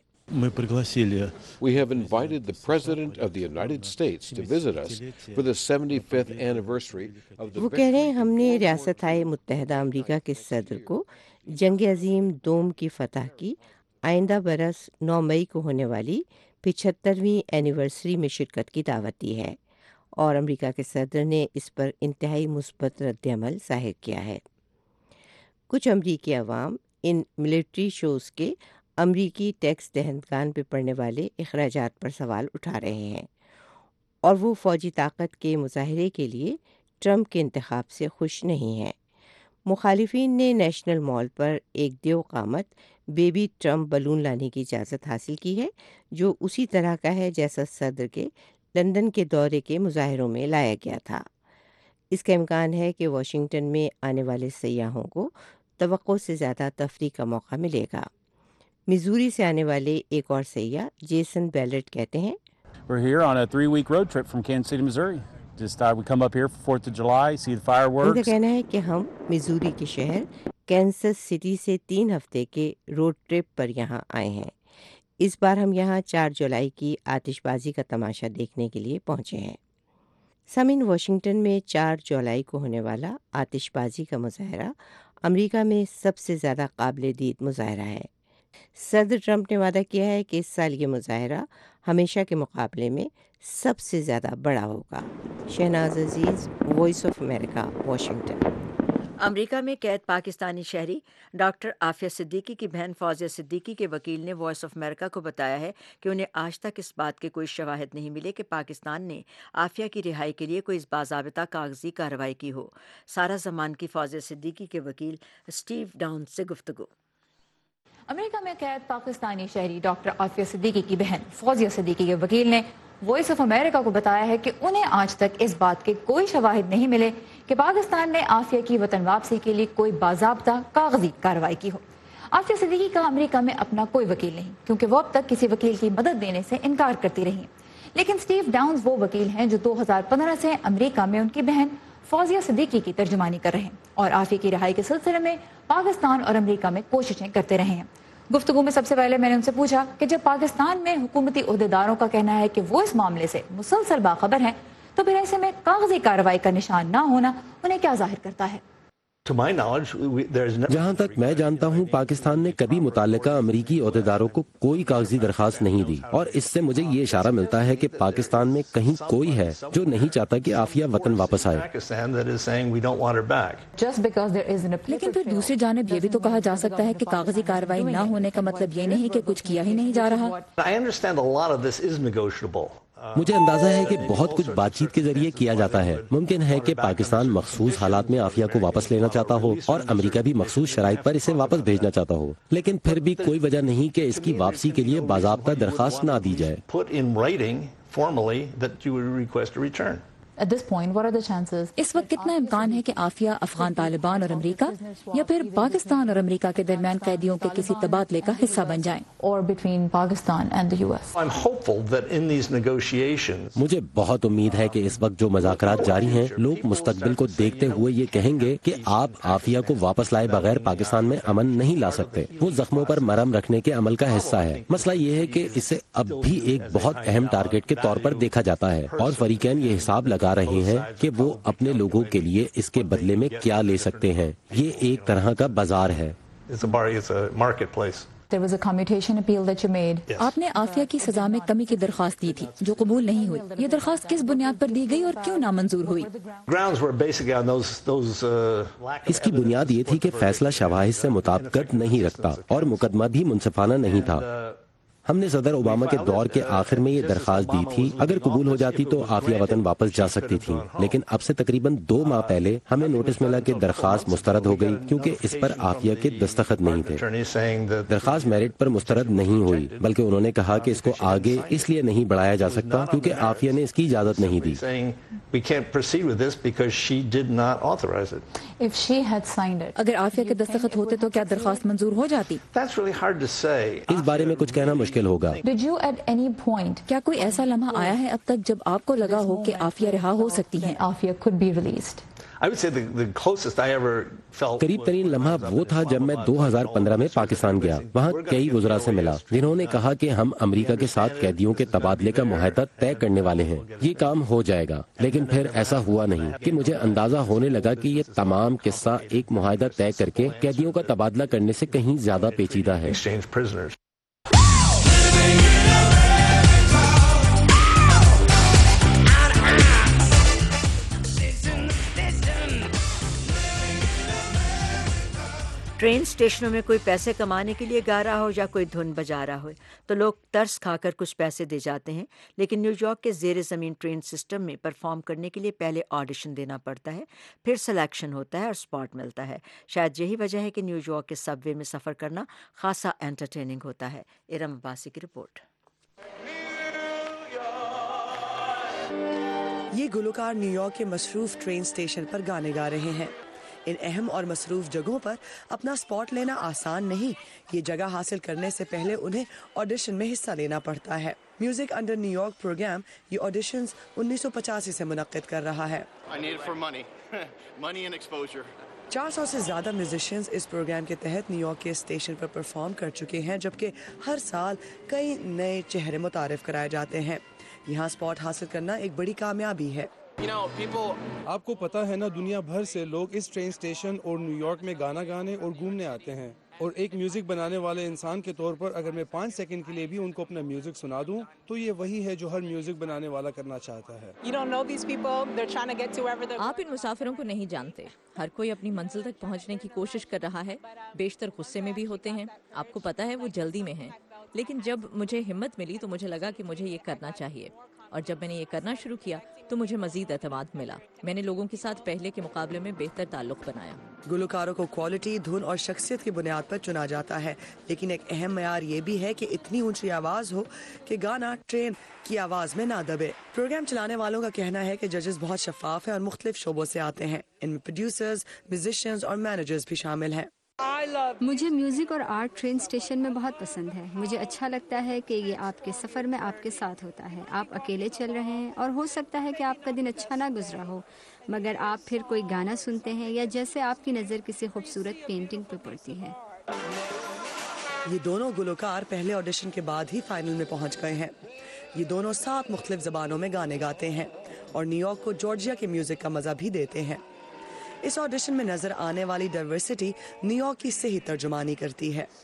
We have invited the President of the United States to visit us for the seventy-fifth anniversary of the وہ کہہ رہے ہیں ہم نے ریاستہائے متحدہ امریکہ کے صدر کو جنگ عظیم دوم کی فتح کی آئندہ برس نو مئی کو ہونے والی پچہترویں اینیورسری میں شرکت کی دعوت دی ہے، اور امریکہ کے صدر نے اس پر انتہائی مثبت رد عمل ظاہر کیا ہے۔ کچھ امریکی عوام ان ملٹری شوز کے امریکی ٹیکس دہندگان پہ پڑنے والے اخراجات پر سوال اٹھا رہے ہیں، اور وہ فوجی طاقت کے مظاہرے کے لیے ٹرمپ کے انتخاب سے خوش نہیں ہیں۔ مخالفین نے نیشنل مال پر ایک دیو قامت بیبی ٹرمپ بلون لانے کی اجازت حاصل کی ہے جو اسی طرح کا ہے جیسا صدر کے لندن کے دورے کے مظاہروں میں لایا گیا تھا۔ اس کا امکان ہے کہ واشنگٹن میں آنے والے سیاحوں کو توقع سے زیادہ تفریح کا موقع ملے گا۔ میزوری سے آنے والے ایک اور سیاح جیسن بیلٹ کہتے ہیں، We're here on a three-week road trip from Kansas City, Missouri. Just uh, we come up here for fourth of July, see the ان کا fireworks. کہنا ہے کہ ہم میزوری کے شہر کینسس سٹی سے تین ہفتے کے روڈ ٹرپ پر یہاں آئے ہیں۔ اس بار ہم یہاں چار جولائی کی آتش بازی کا تماشا دیکھنے کے لیے پہنچے ہیں۔ سامعین، واشنگٹن میں چار جولائی کو ہونے والا آتش بازی کا مظاہرہ امریکہ میں سب سے زیادہ قابل دید مظاہرہ ہے۔ صدر ٹرمپ نے وعدہ کیا ہے کہ اس سال یہ مظاہرہ ہمیشہ کے مقابلے میں سب سے زیادہ بڑا ہوگا۔ Shahnaz Aziz, voice of America, Washington. امریکہ میں قید پاکستانی شہری ڈاکٹر عافیہ صدیقی کی بہن فوزیہ صدیقی کے وکیل نے وائس آف امریکہ کو بتایا ہے کہ انہیں آج تک اس بات کے کوئی شواہد نہیں ملے کہ پاکستان نے عافیہ کی رہائی کے لیے کوئی باضابطہ کاغذی کارروائی کی ہو۔ سارا زمان کی فوزیہ صدیقی کے وکیل اسٹیو ڈاؤن سے گفتگو۔ امریکہ میں قید پاکستانی شہری ڈاکٹر عافیہ صدیقی کی بہن فوزیہ صدیقی کے وکیل نے وائس آف امریکہ کو بتایا ہے کہ انہیں آج تک اس بات کے کوئی شواہد نہیں ملے کہ پاکستان نے عافیہ کی وطن واپسی کے لیے کوئی باضابطہ کاغذی کارروائی کی ہو۔ عافیہ صدیقی کا امریکہ میں اپنا کوئی وکیل نہیں، کیونکہ وہ اب تک کسی وکیل کی مدد دینے سے انکار کرتی رہی ہیں۔ لیکن اسٹیو ڈاؤنز وہ وکیل ہیں جو دو ہزار پندرہ سے امریکہ میں ان کی بہن فوزیہ صدیقی کی ترجمانی کر رہے ہیں اور عافیہ کی رہائی کے سلسلے میں پاکستان اور امریکہ میں کوششیں کرتے رہے ہیں۔ گفتگو میں سب سے پہلے میں نے ان سے پوچھا کہ جب پاکستان میں حکومتی عہدیداروں کا کہنا ہے کہ وہ اس معاملے سے مسلسل باخبر ہیں، تو پھر ایسے میں کاغذی کارروائی کا نشان نہ ہونا انہیں کیا ظاہر کرتا ہے؟ جہاں تک میں جانتا ہوں پاکستان نے کبھی متعلقہ امریکی عہدیداروں کو کوئی کاغذی درخواست نہیں دی، اور اس سے مجھے یہ اشارہ ملتا ہے کہ پاکستان میں کہیں کوئی ہے جو نہیں چاہتا کہ عافیہ وطن واپس آئے۔ لیکن پھر دوسری جانب یہ بھی تو کہا جا سکتا ہے کہ کاغذی کارروائی نہ ہونے کا مطلب یہ نہیں کہ کچھ کیا ہی نہیں جا رہا۔ مجھے اندازہ ہے کہ بہت کچھ بات چیت کے ذریعے کیا جاتا ہے۔ ممکن ہے کہ پاکستان مخصوص حالات میں عافیہ کو واپس لینا چاہتا ہو اور امریکہ بھی مخصوص شرائط پر اسے واپس بھیجنا چاہتا ہو، لیکن پھر بھی کوئی وجہ نہیں کہ اس کی واپسی کے لیے باضابطہ درخواست نہ دی جائے۔ At this point, what are the chances? اس وقت کتنا امکان ہے کہ عافیہ افغان طالبان اور امریکہ یا پھر پاکستان اور امریکہ کے درمیان قیدیوں کے کسی تبادلے کا حصہ بن جائیں؟ Or between Pakistan and the U S? I'm hopeful that in these negotiations مجھے بہت امید ہے کہ اس وقت جو مذاکرات جاری ہیں، لوگ مستقبل کو دیکھتے ہوئے یہ کہیں گے کہ آپ عافیہ کو واپس لائے بغیر پاکستان میں امن نہیں لا سکتے۔ وہ زخموں پر مرہم رکھنے کے عمل کا حصہ ہے۔ مسئلہ یہ ہے کہ اسے اب بھی ایک بہت اہم ٹارگٹ کے طور پر دیکھا جاتا ہے، اور فریقین یہ حساب لگا رہے ہیں کہ وہ اپنے لوگوں کے لیے اس کے بدلے میں کیا لے سکتے ہیں۔ یہ ایک طرح کا بازار ہے۔ There was a commutation appeal that you made. آپ نے عافیہ کی سزا میں کمی کی درخواست دی تھی جو قبول نہیں ہوئی۔ یہ درخواست کس بنیاد پر دی گئی اور کیوں نامنظور ہوئی؟ اس کی بنیاد یہ تھی کہ فیصلہ شواہد سے مطابقت نہیں رکھتا اور مقدمہ بھی منصفانہ نہیں تھا۔ ہم نے صدر اوباما کے دور کے آخر میں یہ درخواست دی تھی، اگر قبول ہو جاتی تو عافیہ وطن واپس جا سکتی تھی، لیکن اب سے تقریباً دو ماہ پہلے ہمیں نوٹس ملا کہ درخواست مسترد ہو گئی کیونکہ اس پر عافیہ کے دستخط نہیں تھے۔ درخواست میرٹ پر مسترد نہیں ہوئی، بلکہ انہوں نے کہا کہ اس کو آگے اس لیے نہیں بڑھایا جا سکتا کیونکہ عافیہ نے اس کی اجازت نہیں دی۔ اگر عافیہ کے دستخط ہوتے تو کیا درخواست منظور ہو جاتی؟ اس بارے میں کچھ کہنا مشکل ہوگا۔ Did you at any point کیا کوئی ایسا لمحہ آیا ہے اب تک جب آپ کو لگا ہو کہ عافیہ رہا ہو سکتی ہیں، عافیہ could be released؟ قریب ترین لمحہ وہ تھا جب میں دو ہزار پندرہ میں پاکستان گیا۔ وہاں کئی وزراء سے ملا جنہوں نے کہا کہ ہم امریکہ کے ساتھ قیدیوں کے تبادلے کا معاہدہ طے کرنے والے ہیں، یہ کام ہو جائے گا، لیکن پھر ایسا ہوا نہیں کہ مجھے اندازہ ہونے لگا کہ یہ تمام قصہ ایک معاہدہ طے کر کے قیدیوں کا تبادلہ کرنے سے کہیں زیادہ پیچیدہ ہے۔ ٹرین اسٹیشنوں میں کوئی پیسے کمانے کے لیے گا رہا ہو یا کوئی دھن بجا رہا ہو تو لوگ ترس کھا کر کچھ پیسے دے جاتے ہیں، لیکن نیو یارک کے زیر زمین ٹرین سسٹم میں پرفارم کرنے کے لیے پہلے آڈیشن دینا پڑتا ہے، پھر سلیکشن ہوتا ہے اور اسپاٹ ملتا ہے۔ شاید یہی وجہ ہے کہ نیو یارک کے سب وے میں سفر کرنا خاصا انٹرٹیننگ ہوتا ہے۔ ارم عباسی کی رپورٹ۔ یہ گلوکار نیو یارک کے مصروف ٹرین اسٹیشن پر گانے گا رہے ہیں۔ ان اہم اور مصروف جگہوں پر اپنا سپاٹ لینا آسان نہیں، یہ جگہ حاصل کرنے سے پہلے انہیں آڈیشن میں حصہ لینا پڑتا ہے۔ Music under New York program یہ آڈیشنز انیس سو پچاسی سے منعقد کر رہا ہے۔ چار سو سے زیادہ میوزیشینز اس پروگرام کے تحت نیو یارک کے اسٹیشن پر پرفارم کر چکے ہیں، جبکہ ہر سال کئی نئے چہرے متعارف کرائے جاتے ہیں۔ یہاں سپاٹ حاصل کرنا ایک بڑی کامیابی ہے۔ آپ کو پتا ہے نا، دنیا بھر سے لوگ اس ٹرین اسٹیشن اور نیو یارک میں گانا گانے اور گھومنے آتے ہیں، اور ایک میوزک بنانے والے انسان کے طور پر اگر میں پانچ سیکنڈ کے لیے بھی ان کو اپنا میوزک سنا دوں تو یہ وہی ہے جو ہر میوزک بنانے والا کرنا چاہتا ہے۔ آپ ان مسافروں کو نہیں جانتے، ہر کوئی اپنی منزل تک پہنچنے کی کوشش کر رہا ہے، بیشتر غصے میں بھی ہوتے ہیں، آپ کو پتا ہے وہ جلدی میں ہیں، لیکن جب مجھے ہمت ملی تو مجھے لگا کہ مجھے یہ کرنا چاہیے، اور جب میں نے یہ کرنا شروع کیا تو مجھے مزید اعتماد ملا۔ میں نے لوگوں کے ساتھ پہلے کے مقابلے میں بہتر تعلق بنایا۔ گلوکاروں کو کوالٹی، دھن اور شخصیت کی بنیاد پر چنا جاتا ہے، لیکن ایک اہم معیار یہ بھی ہے کہ اتنی اونچی آواز ہو کہ گانا ٹرین کی آواز میں نہ دبے۔ پروگرام چلانے والوں کا کہنا ہے کہ ججز بہت شفاف ہیں اور مختلف شعبوں سے آتے ہیں، ان میں پروڈیوسرز، میوزیشینز اور مینیجرز بھی شامل ہیں۔ مجھے میوزک اور آرٹ ٹرین اسٹیشن میں بہت پسند ہے۔ مجھے اچھا لگتا ہے کہ یہ آپ کے سفر میں آپ کے ساتھ ہوتا ہے، آپ اکیلے چل رہے ہیں اور ہو سکتا ہے کہ آپ کا دن اچھا نہ گزرا ہو، مگر آپ پھر کوئی گانا سنتے ہیں یا جیسے آپ کی نظر کسی خوبصورت پینٹنگ پہ پڑتی ہے۔ یہ دونوں گلوکار پہلے آڈیشن کے بعد ہی فائنل میں پہنچ گئے ہیں۔ یہ دونوں سات مختلف زبانوں میں گانے گاتے ہیں اور نیو یارک کو جارجیا کے میوزک کا مزہ بھی دیتے ہیں۔ اس آڈیشن میں نظر آنے والی ڈائیورسٹی نیو یارک کی صحیح ترجمانی کرتی ہے۔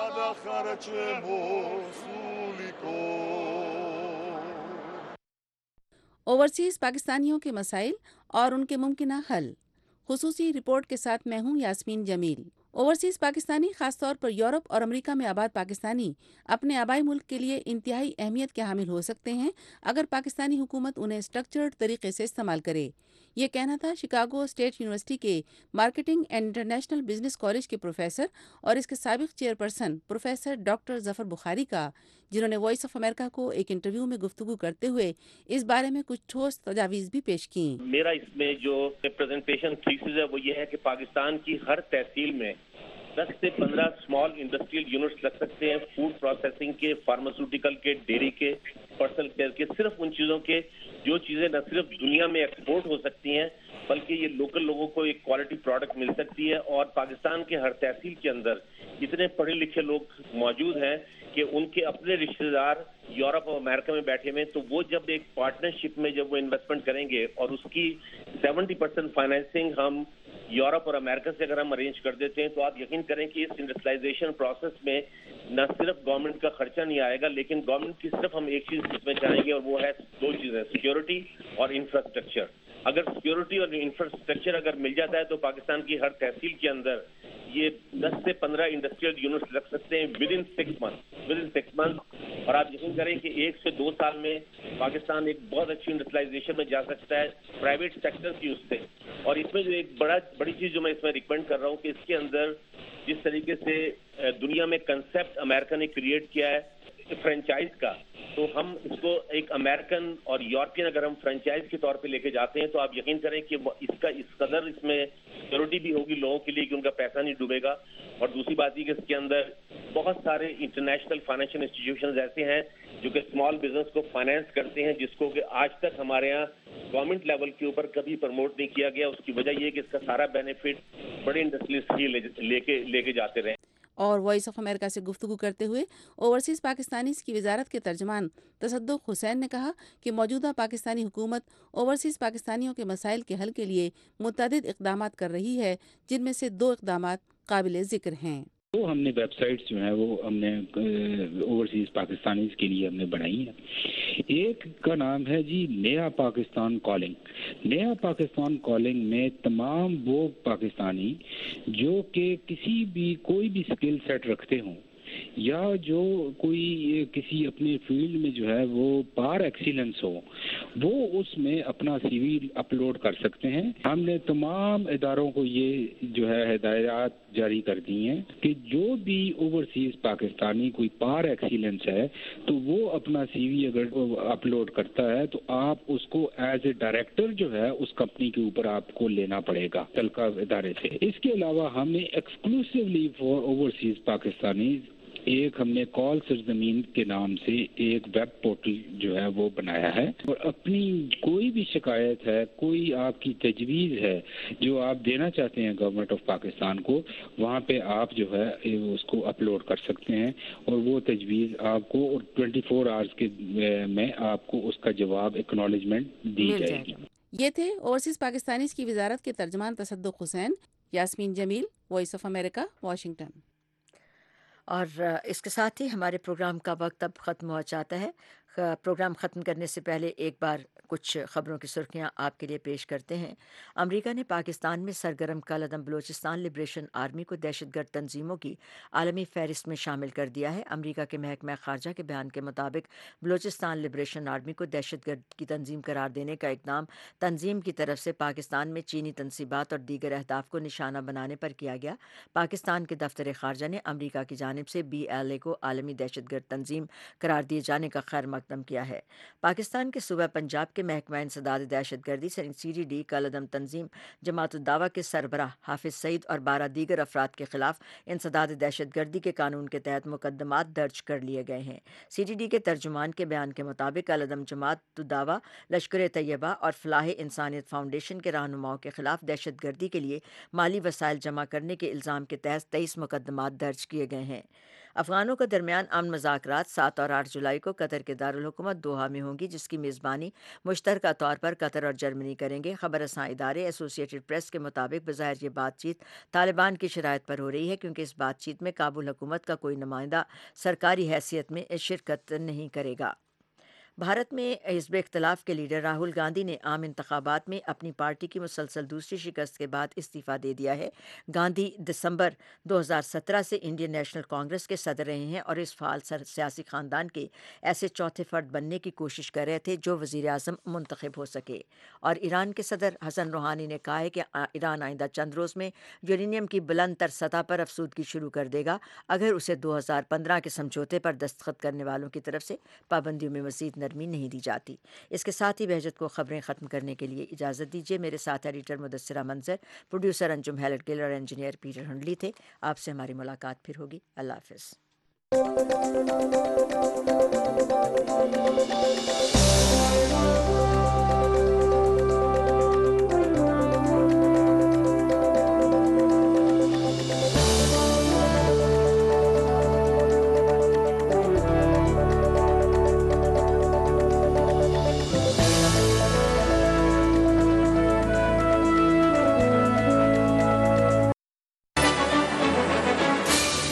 اوورسیز پاکستانیوں کے مسائل اور ان کے ممکنہ حل، خصوصی رپورٹ کے ساتھ میں ہوں یاسمین جمیل۔ اوورسیز پاکستانی، خاص طور پر یورپ اور امریکہ میں آباد پاکستانی، اپنے آبائی ملک کے لیے انتہائی اہمیت کے حامل ہو سکتے ہیں اگر پاکستانی حکومت انہیں اسٹرکچرڈ طریقے سے استعمال کرے۔ یہ کہنا تھا شکاگو اسٹیٹ یونیورسٹی کے marketing and international business college کے پروفیسر اور اس کے سابق chairperson professor doctor Zafar Bukhari کا، جنہوں نے وائس آف امریکہ کو ایک انٹرویو میں گفتگو کرتے ہوئے اس بارے میں کچھ ٹھوس تجاویز بھی پیش کیں۔ میرا اس میں جو پریزنٹیشن تھیسس ہے وہ یہ ہے کہ پاکستان کی ہر تحصیل میں دس سے پندرہ اسمال انڈسٹریل یونٹس لگ سکتے ہیں، فوڈ پروسیسنگ کے، فارماسیوٹیکل کے، ڈیری کے، پرسنل کیئر کے، صرف ان چیزوں کے جو چیزیں نہ صرف دنیا میں ایکسپورٹ ہو سکتی ہیں بلکہ یہ لوکل لوگوں کو ایک کوالٹی پروڈکٹ مل سکتی ہے۔ اور پاکستان کے ہر تحصیل کے اندر اتنے پڑھے لکھے لوگ موجود ہیں کہ ان کے اپنے رشتہ دار یورپ اور امریکہ میں بیٹھے ہوئے ہیں، تو وہ جب ایک پارٹنرشپ میں جب وہ انویسٹمنٹ کریں گے اور اس کی سیونٹی پرسینٹ فائنینسنگ ہم یورپ اور امریکہ سے اگر ہم ارینج کر دیتے ہیں تو آپ یقین کریں کہ اس انڈسٹریلائزیشن پروسیس میں نہ صرف گورنمنٹ کا خرچہ نہیں آئے گا، لیکن گورنمنٹ کی صرف ہم ایک چیز اس میں چاہیں گے اور وہ ہے دو چیزیں، سیکیورٹی اور انفراسٹرکچر۔ اگر سیکیورٹی اور انفراسٹرکچر اگر مل جاتا ہے تو پاکستان کی ہر تحصیل کے اندر یہ دس سے پندرہ انڈسٹریل یونٹس لگ سکتے ہیں within six month within six month اور آپ یقین کریں کہ ایک سے دو سال میں پاکستان ایک بہت اچھی انڈسٹریلائزیشن میں جا سکتا ہے پرائیویٹ سیکٹر کی اس سے۔ اور اس میں جو ایک بڑا بڑی چیز جو میں اس میں ریکمینڈ کر رہا ہوں کہ اس کے اندر جس طریقے سے دنیا میں کنسیپٹ امریکہ نے کریٹ کیا ہے فرینچائز کا، تو ہم اس کو ایک امریکن اور یورپین اگر ہم فرینچائز کے طور پہ لے کے جاتے ہیں تو آپ یقین کریں کہ اس کا اس قدر اس میں سیکورٹی بھی ہوگی لوگوں کے لیے کہ ان کا پیسہ نہیں ڈوبے گا۔ اور دوسری بات یہ کہ اس کے اندر بہت سارے انٹرنیشنل فائنینشیل انسٹیٹیوشنز ایسے ہیں جو کہ اسمال بزنس کو فائنینس کرتے ہیں، جس کو کہ آج تک ہمارے یہاں گورنمنٹ لیول کے اوپر کبھی پروموٹ نہیں کیا گیا۔ اس کی وجہ یہ کہ اس کا سارا بینیفٹ بڑے انڈسٹریز ہی لے کے لے کے جاتے رہے۔ اور وائس آف امریکہ سے گفتگو کرتے ہوئے اوورسیز پاکستانیز کی وزارت کے ترجمان تصدق حسین نے کہا کہ موجودہ پاکستانی حکومت اوورسیز پاکستانیوں کے مسائل کے حل کے لیے متعدد اقدامات کر رہی ہے، جن میں سے دو اقدامات قابل ذکر ہیں۔ وہ ہم نے ویب سائٹس جو ہیں وہ ہم نے اوورسیز پاکستانیز کے لیے ہم نے بنائی ہیں۔ ایک کا نام ہے جی نیا پاکستان کالنگ۔ نیا پاکستان کالنگ میں تمام وہ پاکستانی جو کہ کسی بھی کوئی بھی سکل سیٹ رکھتے ہوں یا جو کوئی کسی اپنے فیلڈ میں جو ہے وہ پار ایکسیلنس ہو، وہ اس میں اپنا سی وی اپلوڈ کر سکتے ہیں۔ ہم نے تمام اداروں کو یہ جو ہے ہدایات جاری کر دی ہیں کہ جو بھی اوورسیز پاکستانی کوئی پار ایکسیلنس ہے تو وہ اپنا سی وی اگر اپلوڈ کرتا ہے تو آپ اس کو ایز اے ڈائریکٹر جو ہے اس کمپنی کے اوپر آپ کو لینا پڑے گا تلقا ادارے سے۔ اس کے علاوہ ہم نے ایکسکلوسیولی فار اوورسیز پاکستانی ایک ہم نے کال سرزمین کے نام سے ایک ویب پورٹل جو ہے وہ بنایا ہے، اور اپنی کوئی بھی شکایت ہے، کوئی آپ کی تجویز ہے جو آپ دینا چاہتے ہیں گورنمنٹ آف پاکستان کو، وہاں پہ آپ جو ہے اس کو اپلوڈ کر سکتے ہیں اور وہ تجویز آپ کو اور ٹوینٹی فور آورس کے میں آپ کو اس کا جواب ایکنالجمنٹ دی جائے گی۔ یہ تھے اوورسیز پاکستانیز کی وزارت کے ترجمان Tasadduq Hussain. Yasmin Jamil, voice of America, Washington. اور اس کے ساتھ ہی ہمارے پروگرام کا وقت اب ختم ہو جاتا ہے۔ پروگرام ختم کرنے سے پہلے ایک بار کچھ خبروں کی سرخیاں آپ کے لیے پیش کرتے ہیں۔ امریکہ نے پاکستان میں سرگرم کالعدم بلوچستان لبریشن آرمی کو دہشت گرد تنظیموں کی عالمی فہرست میں شامل کر دیا ہے۔ امریکہ کے محکمہ خارجہ کے بیان کے مطابق بلوچستان لبریشن آرمی کو دہشت گرد کی تنظیم قرار دینے کا اقدام تنظیم کی طرف سے پاکستان میں چینی تنصیبات اور دیگر اہداف کو نشانہ بنانے پر کیا گیا۔ پاکستان کے دفتر خارجہ نے امریکہ کی جانب سے بی ایل اے کو عالمی دہشت گرد تنظیم قرار دیے جانے کا خیر مقدم کیا ہے۔ پاکستان کے صوبہ پنجاب کے محکمہ انسداد دہشت گردی سی ڈی ڈی کالعدم تنظیم جماعت الدعوہ کے سربراہ حافظ سعید اور بارہ دیگر افراد کے خلاف انسداد دہشت گردی کے قانون کے تحت مقدمات درج کر لیے گئے ہیں۔ سی ڈی ڈی کے ترجمان کے بیان کے مطابق کالعدم جماعت الدعوہ، لشکر طیبہ اور فلاح انسانیت فاؤنڈیشن کے رہنماؤں کے خلاف دہشت گردی کے لیے مالی وسائل جمع کرنے کے الزام کے تحت تیئیس مقدمات درج کیے گئے ہیں۔ افغانوں کے درمیان امن مذاکرات سات اور آٹھ جولائی کو قطر کے دارالحکومت دوحہ میں ہوں گی، جس کی میزبانی مشترکہ طور پر قطر اور جرمنی کریں گے۔ خبر رساں ادارے ایسوسی ایٹڈ پریس کے مطابق بظاہر یہ بات چیت طالبان کی شرائط پر ہو رہی ہے، کیونکہ اس بات چیت میں کابل حکومت کا کوئی نمائندہ سرکاری حیثیت میں شرکت نہیں کرے گا۔ بھارت میں حزب اختلاف کے لیڈر راہل گاندھی نے عام انتخابات میں اپنی پارٹی کی مسلسل دوسری شکست کے بعد استعفیٰ دے دیا ہے۔ گاندھی دسمبر دو ہزار سترہ سے انڈین نیشنل کانگریس کے صدر رہے ہیں اور اس فعال سیاسی خاندان کے ایسے چوتھے فرد بننے کی کوشش کر رہے تھے جو وزیر اعظم منتخب ہو سکے۔ اور ایران کے صدر حسن روحانی نے کہا ہے کہ ایران آئندہ چند روز میں یورینیم کی بلند تر سطح پر افزودگی شروع کر دے گا اگر اسے دو ہزار پندرہ کے سمجھوتے پر دستخط کرنے والوں کی طرف سے پابندیوں میں مزید نرمی نہیں دی جاتی۔ اس کے ساتھ ہی بہجت کو خبریں ختم کرنے کے لیے اجازت دیجیے۔ میرے ساتھ ایڈیٹر مدثرہ منظر، پروڈیوسر انجم ہیلٹ گل اور انجینئر پیٹر ہنڈلی تھے۔ آپ سے ہماری ملاقات پھر ہوگی۔ اللہ حافظ۔